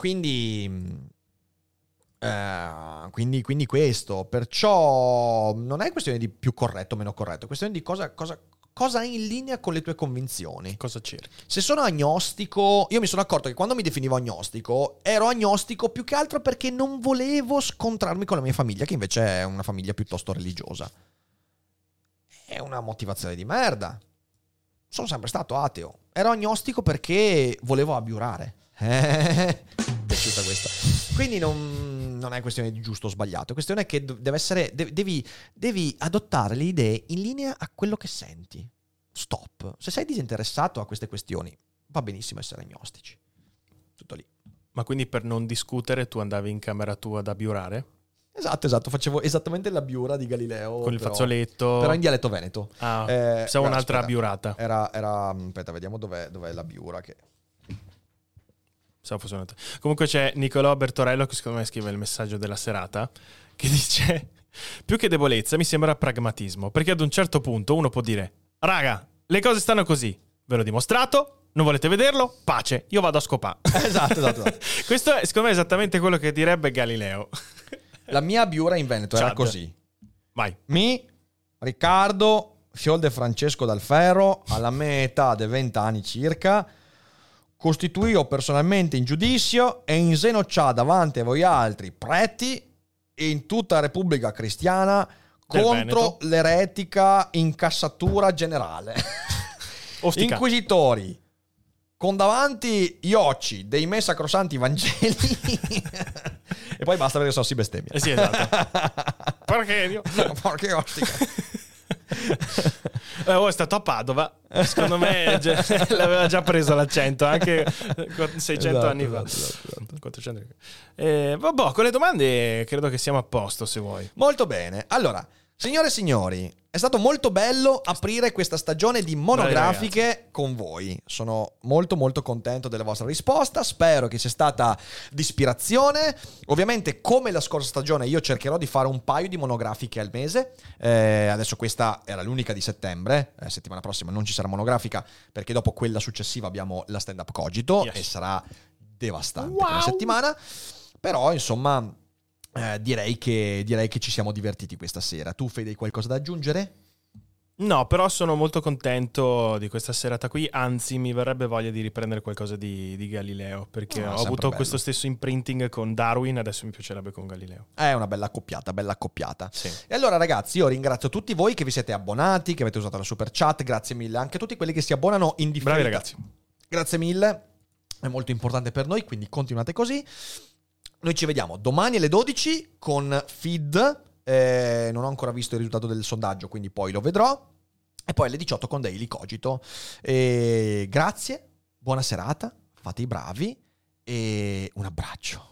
Speaker 1: quindi... Uh, quindi, quindi questo, perciò non è questione di più corretto o meno corretto, è questione di cosa, cosa, cosa hai in linea con le tue convinzioni.
Speaker 3: Cosa cerchi?
Speaker 1: Se sono agnostico, io mi sono accorto che quando mi definivo agnostico, ero agnostico più che altro perché non volevo scontrarmi con la mia famiglia, che invece è una famiglia piuttosto religiosa. È una motivazione di merda. Sono sempre stato ateo. Ero agnostico perché volevo abiurare. Eh, piaciuta questa. Quindi non, non è questione di giusto o sbagliato, è questione che deve essere, devi, devi adottare le idee in linea a quello che senti. Stop. Se sei disinteressato a queste questioni, va benissimo essere agnostici. Tutto lì.
Speaker 3: Ma quindi per non discutere tu andavi in camera tua ad abiurare?
Speaker 1: Esatto, esatto, facevo esattamente la biura di Galileo.
Speaker 3: Con il
Speaker 1: però,
Speaker 3: fazzoletto.
Speaker 1: Però in dialetto veneto.
Speaker 3: Ah,
Speaker 1: eh,
Speaker 3: siamo
Speaker 1: guarda,
Speaker 3: un'altra
Speaker 1: aspetta,
Speaker 3: biurata.
Speaker 1: Era, era, aspetta, vediamo dov'è, dov'è la biura che...
Speaker 3: Fosse una... Comunque c'è Nicolò Bertorello che secondo me scrive il messaggio della serata, che dice: più che debolezza mi sembra pragmatismo, perché ad un certo punto uno può dire: raga, le cose stanno così, ve l'ho dimostrato, non volete vederlo? Pace, io vado a scopare.
Speaker 1: Esatto, esatto, esatto.
Speaker 3: Questo è secondo me esattamente quello che direbbe Galileo.
Speaker 1: La mia biura in Veneto
Speaker 3: Chad.
Speaker 1: era così:
Speaker 3: vai.
Speaker 1: Mi, Riccardo, fiol de Francesco dal Ferro, alla mia età di venti anni circa, costituio personalmente in giudizio e in seno c'ha davanti a voi altri preti in tutta la Repubblica Cristiana
Speaker 3: Del
Speaker 1: contro
Speaker 3: Veneto.
Speaker 1: l'eretica incassatura generale.
Speaker 3: Ostica.
Speaker 1: Inquisitori con davanti gli occhi dei me sacrosanti Vangeli e poi basta perché sono si bestemmia.
Speaker 3: Eh sì, esatto. Perché io?
Speaker 1: Perché ostica.
Speaker 3: Eh, oh, è stato a Padova, secondo me già- l'aveva già preso l'accento anche seicento
Speaker 1: Esatto,
Speaker 3: anni fa.
Speaker 1: esatto, esatto, esatto.
Speaker 3: quattrocento anni fa. Eh, vabbè, con le domande credo che siamo a posto, se vuoi.
Speaker 1: Molto bene. Allora, signore e signori, è stato molto bello aprire questa stagione di monografiche con voi. Sono molto molto contento della vostra risposta. Spero che sia stata di ispirazione. Ovviamente, come la scorsa stagione, io cercherò di fare un paio di monografiche al mese. Eh, adesso questa era l'unica di settembre. Eh, settimana prossima non ci sarà monografica perché dopo quella successiva abbiamo la stand up Cogito,
Speaker 3: Yes.
Speaker 1: e sarà devastante
Speaker 3: Wow.
Speaker 1: quella settimana. Però, insomma... Eh, direi che direi che ci siamo divertiti questa sera. Tu, Fede, hai qualcosa da aggiungere?
Speaker 3: No, però sono molto contento di questa serata qui, anzi mi verrebbe voglia di riprendere qualcosa di, di Galileo, perché
Speaker 1: Ah,
Speaker 3: ho
Speaker 1: sempre
Speaker 3: avuto
Speaker 1: bello.
Speaker 3: questo stesso imprinting con Darwin, adesso mi piacerebbe con Galileo.
Speaker 1: È una bella accoppiata, bella accoppiata.
Speaker 3: Sì.
Speaker 1: E allora, ragazzi, io ringrazio tutti voi che vi siete abbonati, che avete usato la super chat. Grazie mille anche a tutti quelli che si abbonano in differita.
Speaker 3: Bravi ragazzi.
Speaker 1: Grazie mille, è molto importante per noi, quindi continuate così. Noi ci vediamo domani alle dodici con Feed. Eh, non ho ancora visto il risultato del sondaggio, quindi poi lo vedrò. E poi alle diciotto con Daily Cogito. Eh, grazie, buona serata, fate i bravi e un abbraccio.